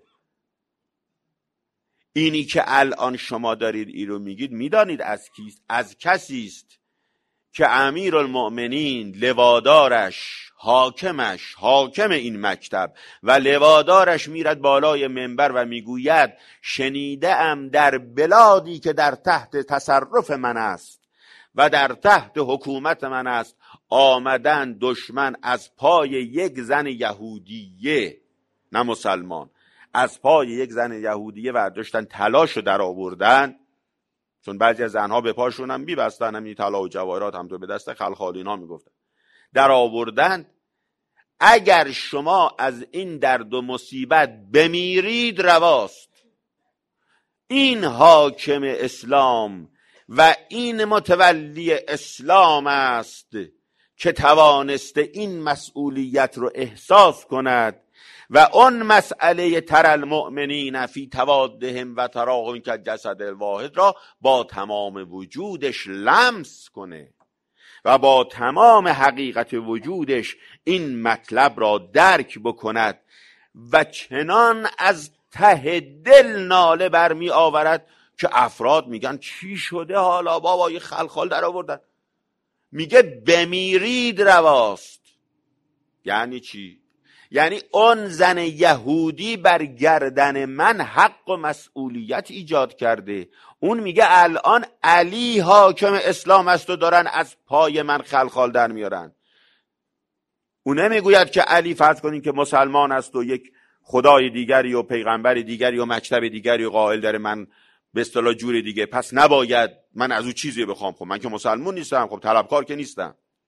اینی که الان شما دارید این رو میگید، میدانید از کیست؟ از کسی است که امیرالمؤمنین، لوادارش، حاکم این مکتب و لوادارش میرد بالای منبر و میگوید شنیده ام در بلادی که در تحت تصرف من است و در تحت حکومت من است، آمدن دشمن از پای یک زن یهودیه، نه مسلمان، از پای یک زن یهودیه برداشتن طلاشو در آوردن، چون بعضی از زنها به پاشون هم بیبستن، همین طلا و جواهرات هم تو به دست خلخالینا میگفتن، در آوردن. اگر شما از این درد و مصیبت بمیرید رواست. این حاکم اسلام و این متولی اسلام است که توانسته این مسئولیت رو احساس کند و اون مسئله تر المؤمنین فی توادهم و تراهم که جسد الواحد را با تمام وجودش لمس کنه و با تمام حقیقت وجودش این مطلب را درک بکند و چنان از ته دل ناله برمی آورد که افراد میگن چی شده حالا بابا، یه خلخال در آوردن. میگه بمیرید رواست. یعنی چی؟ یعنی اون زن یهودی بر گردن من حق و مسئولیت ایجاد کرده. اون میگه الان علی حاکم اسلام است و دارن از پای من خلخال در میارن. اون نمیگوید که علی فرض کنین که مسلمان است و یک خدای دیگری و پیغمبر دیگری و مکتب دیگری و قائل داره، من به اصطلاح جور دیگه، پس نباید من از او چیزی بخوام. خب من که مسلمان نیستم، خب طلبکار که نیستم.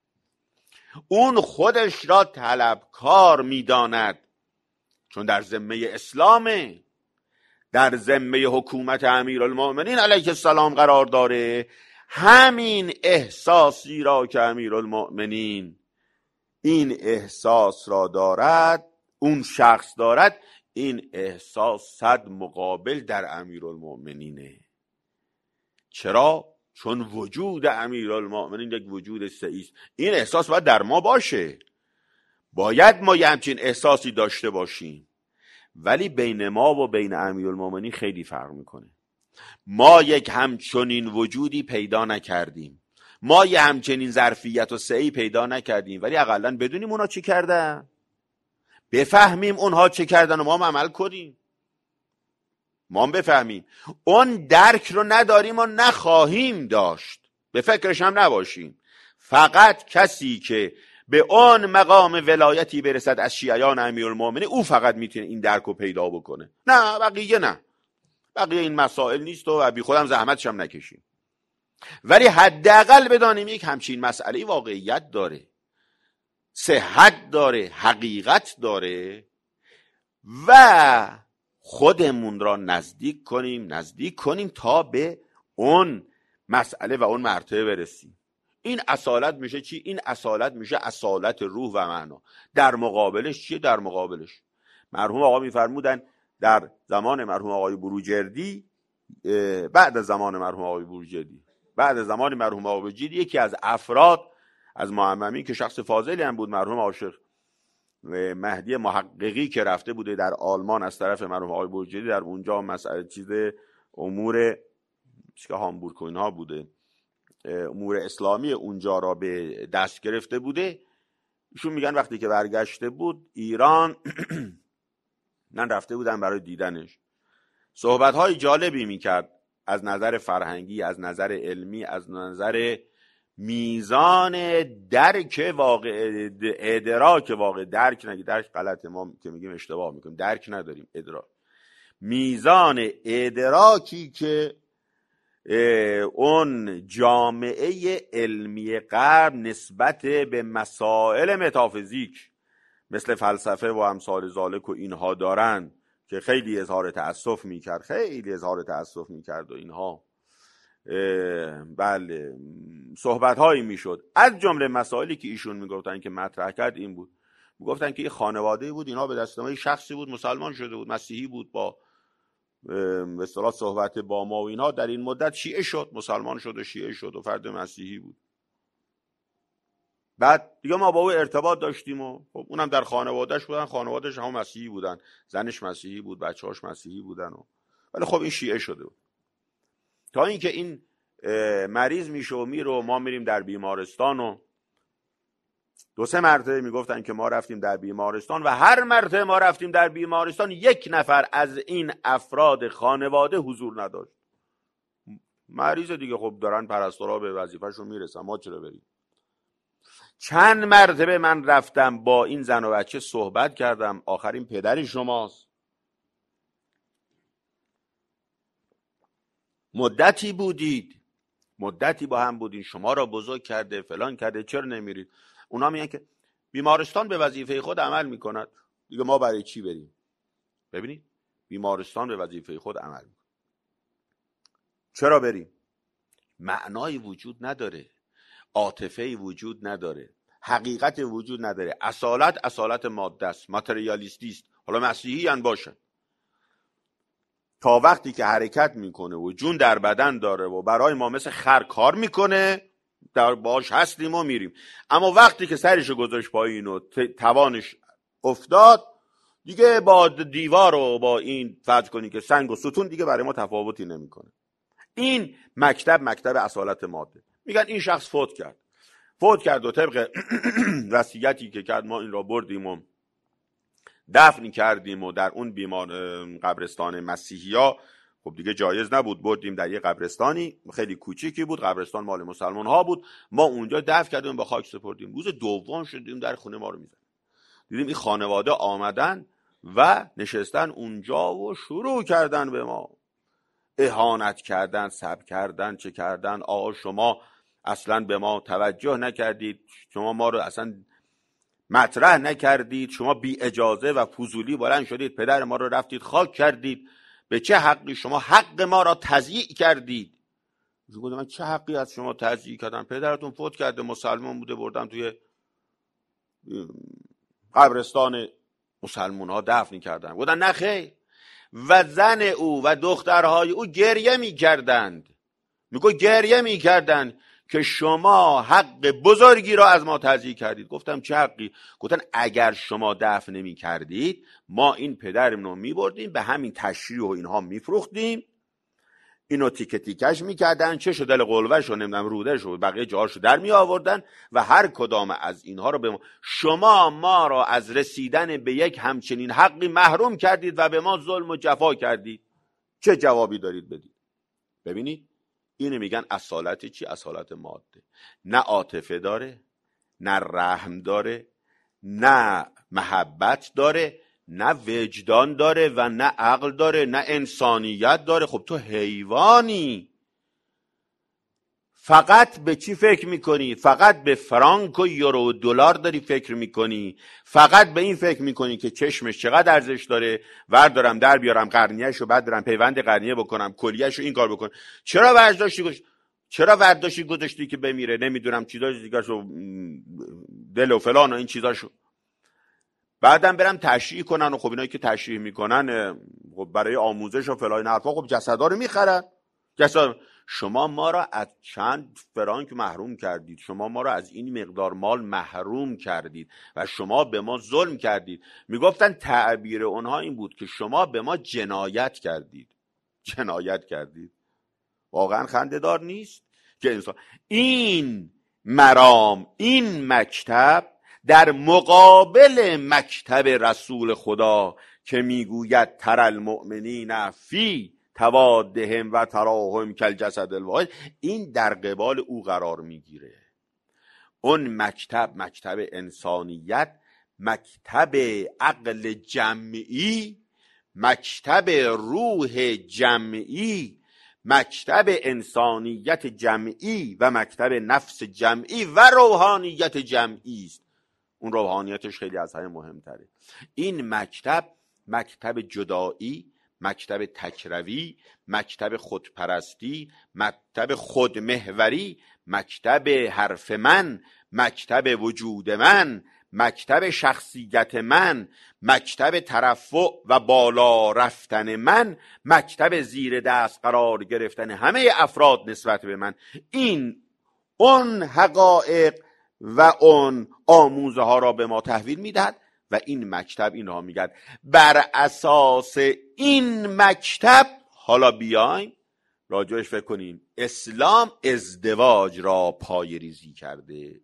اون خودش را طلبکار میداند، چون در ذمه اسلامه، در ذمه حکومت امیرالمؤمنین علیه السلام قرار داره. همین احساسی را که امیرالمؤمنین این احساس را دارد، اون شخص دارد، این احساس صد مقابل در امیرالمؤمنینه. چرا؟ چون وجود امیرالمؤمنین یک وجود سعی است. این احساس باید در ما باشه، باید ما یه همچین احساسی داشته باشیم. ولی بین ما و بین امیرالمؤمنین خیلی فرق میکنه. ما یک همچنین وجودی پیدا نکردیم، ما یه همچنین ظرفیت و سعی پیدا نکردیم، ولی اقلن بدونیم اونا چی کردن، بفهمیم اونها چه کردن و ما هم عمل کنیم. ما هم بفهمیم. اون درک رو نداریم و نخواهیم داشت، به فکرش هم نباشیم. فقط کسی که به اون مقام ولایتی برسد از شیعیان امیرالمؤمنین، او فقط میتونه این درک رو پیدا بکنه، نه بقیه نه. بقیه این مسائل نیست و بی خودم زحمتش هم نکشیم. ولی حداقل بدانیم یک همچین مسئله واقعیت داره، صحت داره، حقیقت داره و خودمون را نزدیک کنیم تا به اون مسئله و اون مرتبه برسیم. این اصالت میشه چی؟ این اصالت میشه اصالت روح و معنا. در مقابلش چیه؟ در مقابلش مرحوم آقا میفرمودن در زمان مرحوم آقای بروجردی، بعد از زمان مرحوم آقای بروجردی یکی از افراد از معممی که شخص فاضلی هم بود، مرحوم عاشق مهدی محققی که رفته بوده در آلمان از طرف مرحوم آقای بروجردی، در اونجا مسئله چیز امور که هامبورگ و اینها بوده، امور اسلامی اونجا را به دست گرفته بوده. ایشون میگن وقتی که برگشته بود ایران من رفته بودم برای دیدنش، صحبت‌های جالبی میکرد از نظر فرهنگی، از نظر علمی، از نظر میزان درک واقع، ادراک واقع، درک غلطه، ما که میگیم اشتباه میکنیم، درک نداریم، ادراک، میزان ادراکی که اون جامعه علمی غرب نسبت به مسائل متافیزیک مثل فلسفه و امثال ذالک و اینها دارن که خیلی اظهار تأسف میکرد و اینها. بله، صحبت هایی میشد. از جمله مسائلی که ایشون میگفتن که مطرح کرد این بود، میگفتن که یه خانواده بود، اینها به دستنامه شخصی بود، مسلمان شده بود، مسیحی بود، با به اصطلاح صحبت با ما و اینها در این مدت شیعه شد، مسلمان شد و شیعه شد و فرد مسیحی بود. بعد دیگه ما با او ارتباط داشتیم و خب اونم در خانوادهش بودن، خانوادهش هم مسیحی بودن، زنش مسیحی بود، بچه‌هاش مسیحی بودن ولی خب این شیعه شده بود. تا اینکه این مریض میشه و میره و ما میریم در بیمارستان و 2-3 مرتبه میگفتن که ما رفتیم در بیمارستان و هر مرتبه ما رفتیم در بیمارستان یک نفر از این افراد خانواده حضور نداشت. مریض دیگه، خب دارن پرستارا به وظیفه‌شون میرسن، ما چرا بریم؟ چند مرتبه من رفتم با این زن و بچه صحبت کردم، آخرین پدری شماست، مدتی بودید، مدتی با هم بودین، شما را بزرگ کرده، فلان کرده، چرا نمیرید؟ اونا میگن که بیمارستان به وظیفه خود عمل میکند، دیگه ما برای چی بریم؟ ببینید، بیمارستان به وظیفه خود عمل میکند، چرا بریم؟ معنای وجود نداره، عاطفه‌ای وجود نداره، حقیقت وجود نداره، اصالت ماده است، ماتریالیستی است. حالا مسیحی ان باشن، تا وقتی که حرکت میکنه و جون در بدن داره و برای ما مثل خر کار میکنه، در باش هستیم و میریم. اما وقتی که سرشو گذاشت پایین و توانش افتاد، دیگه با دیوار و با این فرض کنی که سنگ و ستون دیگه برای ما تفاوتی نمیکنه. این مکتب اصالت ماده. میگن این شخص فوت کرد و طبق وصیتی که کرد ما این را بردیم و دفن کردیم و در اون قبرستان مسیحیا، خب دیگه جایز نبود، بردیم در یه قبرستانی خیلی کوچیکی بود، قبرستان مال مسلمان ها بود، ما اونجا دفن کردیم، با خاک سپردیم. روز دوم شدیم در خونه ما رو میزنیم، دیدیم این خانواده آمدن و نشستن اونجا و شروع کردن به ما اهانت کردن، سب کردن، چه کردن، آقا شما اصلا به ما توجه نکردید، شما ما رو اصلا مطرح نکردید، شما بی اجازه و فضولی بلند شدید پدر ما رو رفتید خاک کردید، به چه حقی شما حق ما را تضییع کردید؟ گفتم من چه حقی از شما تضییع کردم؟ پدرتون فوت کرده، مسلمان بوده، بردن توی قبرستان مسلمان ها دفن کردن. گفتن نه خیر. و زن او و دخترهای او گریه می کردند، میگو گریه می کردند که شما حق بزرگی را از ما تضییع کردید. گفتم چه حقی؟ گفتن اگر شما دفن نمی کردید ما این پدرمون رو می بردیم به همین تشریح و اینها می فروختیم، اینو تیکه تیکش میکردن، چش و دل قلوهش و نمیدونم رودش و بقیه جاهاشو در می آوردن و هر کدام از اینها رو به ما را از رسیدن به یک همچنین حقی محروم کردید و به ما ظلم و جفا کردید. چه جوابی دارید بدید؟ ببینید اینو میگن اصالت چی؟ اصالت ماده. نه عاطفه داره، نه رحم داره، نه محبت داره، نه وجدان داره و نه عقل داره، نه انسانیت داره. خب تو حیوانی. فقط به چی فکر میکنی؟ فقط به فرانک و یورو و دلار داری فکر میکنی، فقط به این فکر میکنی که چشمش چقدر ارزش داره، وردارم در بیارم قرنیه‌شو، بعد برم پیوند قرنیه بکنم، کلیه‌شو این کار بکنم. چرا ورداشتی گذاشتی که بمیره؟ نمیدونم چیزاش دیگه‌شو، دل و فلان و این چیزاشو، بعدم برم تشریح کنن. و خب اینایی که تشریح میکنن خب برای آموزش و فلان حرفا خب جسدا رو میخرن. شما ما را از چند فرانک محروم کردید، شما ما را از این مقدار مال محروم کردید و شما به ما ظلم کردید. میگفتن تعبیر اونها این بود که شما به ما جنایت کردید. جنایت کردید. واقعا خنده‌دار نیست که انسان این مرام، این مکتب در مقابل مکتب رسول خدا که میگوید تر المؤمنین فی توادهم و تراهم کالجسد الواحد، این در قبال او قرار میگیره. اون مکتب، مکتب انسانیت، مکتب عقل جمعی، مکتب روح جمعی، مکتب انسانیت جمعی و مکتب نفس جمعی و روحانیت جمعی است. اون روحانیتش خیلی از همه مهمتره. این مکتب، مکتب جدایی، مکتب تکروی، مکتب خودپرستی، مکتب خودمحوری، مکتب حرف من، مکتب وجود من، مکتب شخصیت من، مکتب ترفع و بالا رفتن من، مکتب زیر دست قرار گرفتن همه افراد نسبت به من. این اون حقایق و اون آموزه ها را به ما تحویل میدهد و این مکتب این را میگد. بر اساس این مکتب حالا بیایم راجعش فکر کنیم. اسلام ازدواج را پای ریزی کرده.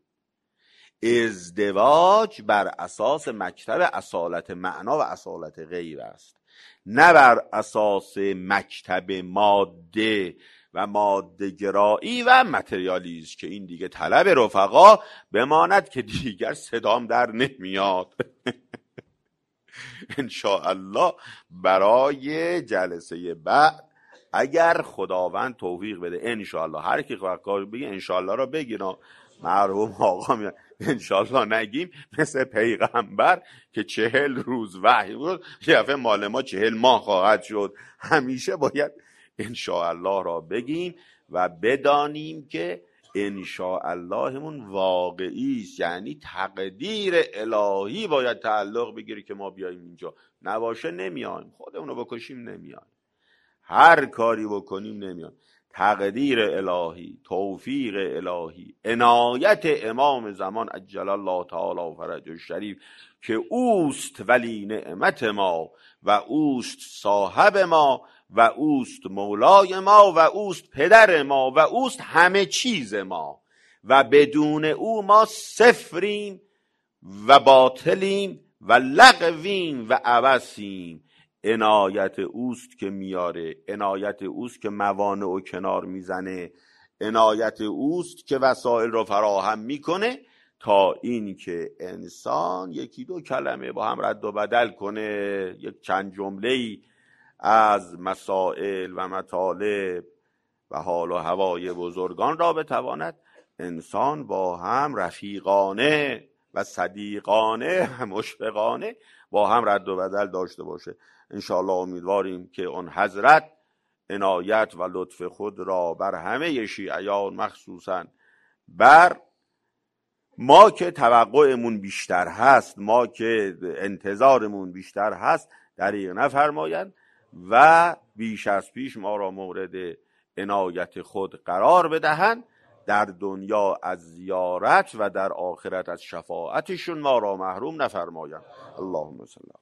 ازدواج بر اساس مکتب اصالت معنا و اصالت غیب است، نه بر اساس مکتب ماده و ماده گرایی و متریالیسم که این دیگه طلب رفقا بماند که دیگر صدام در نمیاد. انشاءالله برای جلسه بعد اگر خداوند توفیق بده، انشاءالله هر کی کار بگه انشاءالله را بگیرم. مرحوم آقا میگن انشاءالله نگیم مثل پیغمبر که 40 روز وحی بود، یه دفعه مال ما 40 ماه خواهد شد. همیشه باید انشاءالله را بگیم و بدانیم که انشاءاللهمون واقعی است، یعنی تقدیر الهی باید تعلق بگیره که ما بیاییم اینجا. نباشه نمیایم، خودمونو بکشیم نمیایم، هر کاری بکنیم نمیایم. تقدیر الهی، توفیق الهی، عنایت امام زمان عجل الله تعالی فرجه الشریف که اوست ولی نعمت ما و اوست صاحب ما و اوست مولای ما و اوست پدر ما و اوست همه چیز ما و بدون او ما صفریم و باطلیم و لغویم و عبثیم. عنایت اوست که میاره، عنایت اوست که موانع و کنار میزنه، عنایت اوست که وسایل رو فراهم میکنه تا این که انسان یکی دو کلمه با هم رد و بدل کنه، یک چند جمله‌ای از مسائل و مطالب و حال و هوای بزرگان را بتواند انسان با هم رفیقانه و صدیقانه و مشفقانه با هم رد و بدل داشته باشه. انشاءالله امیدواریم که اون حضرت عنایت و لطف خود را بر همه شیعیان، مخصوصا بر ما که توقعمون بیشتر هست، ما که انتظارمون بیشتر هست، دریغ نفرمایند و بیش از پیش ما را مورد عنایت خود قرار بدهند. در دنیا از زیارت و در آخرت از شفاعتشون ما را محروم نفرمایند. اللهم صل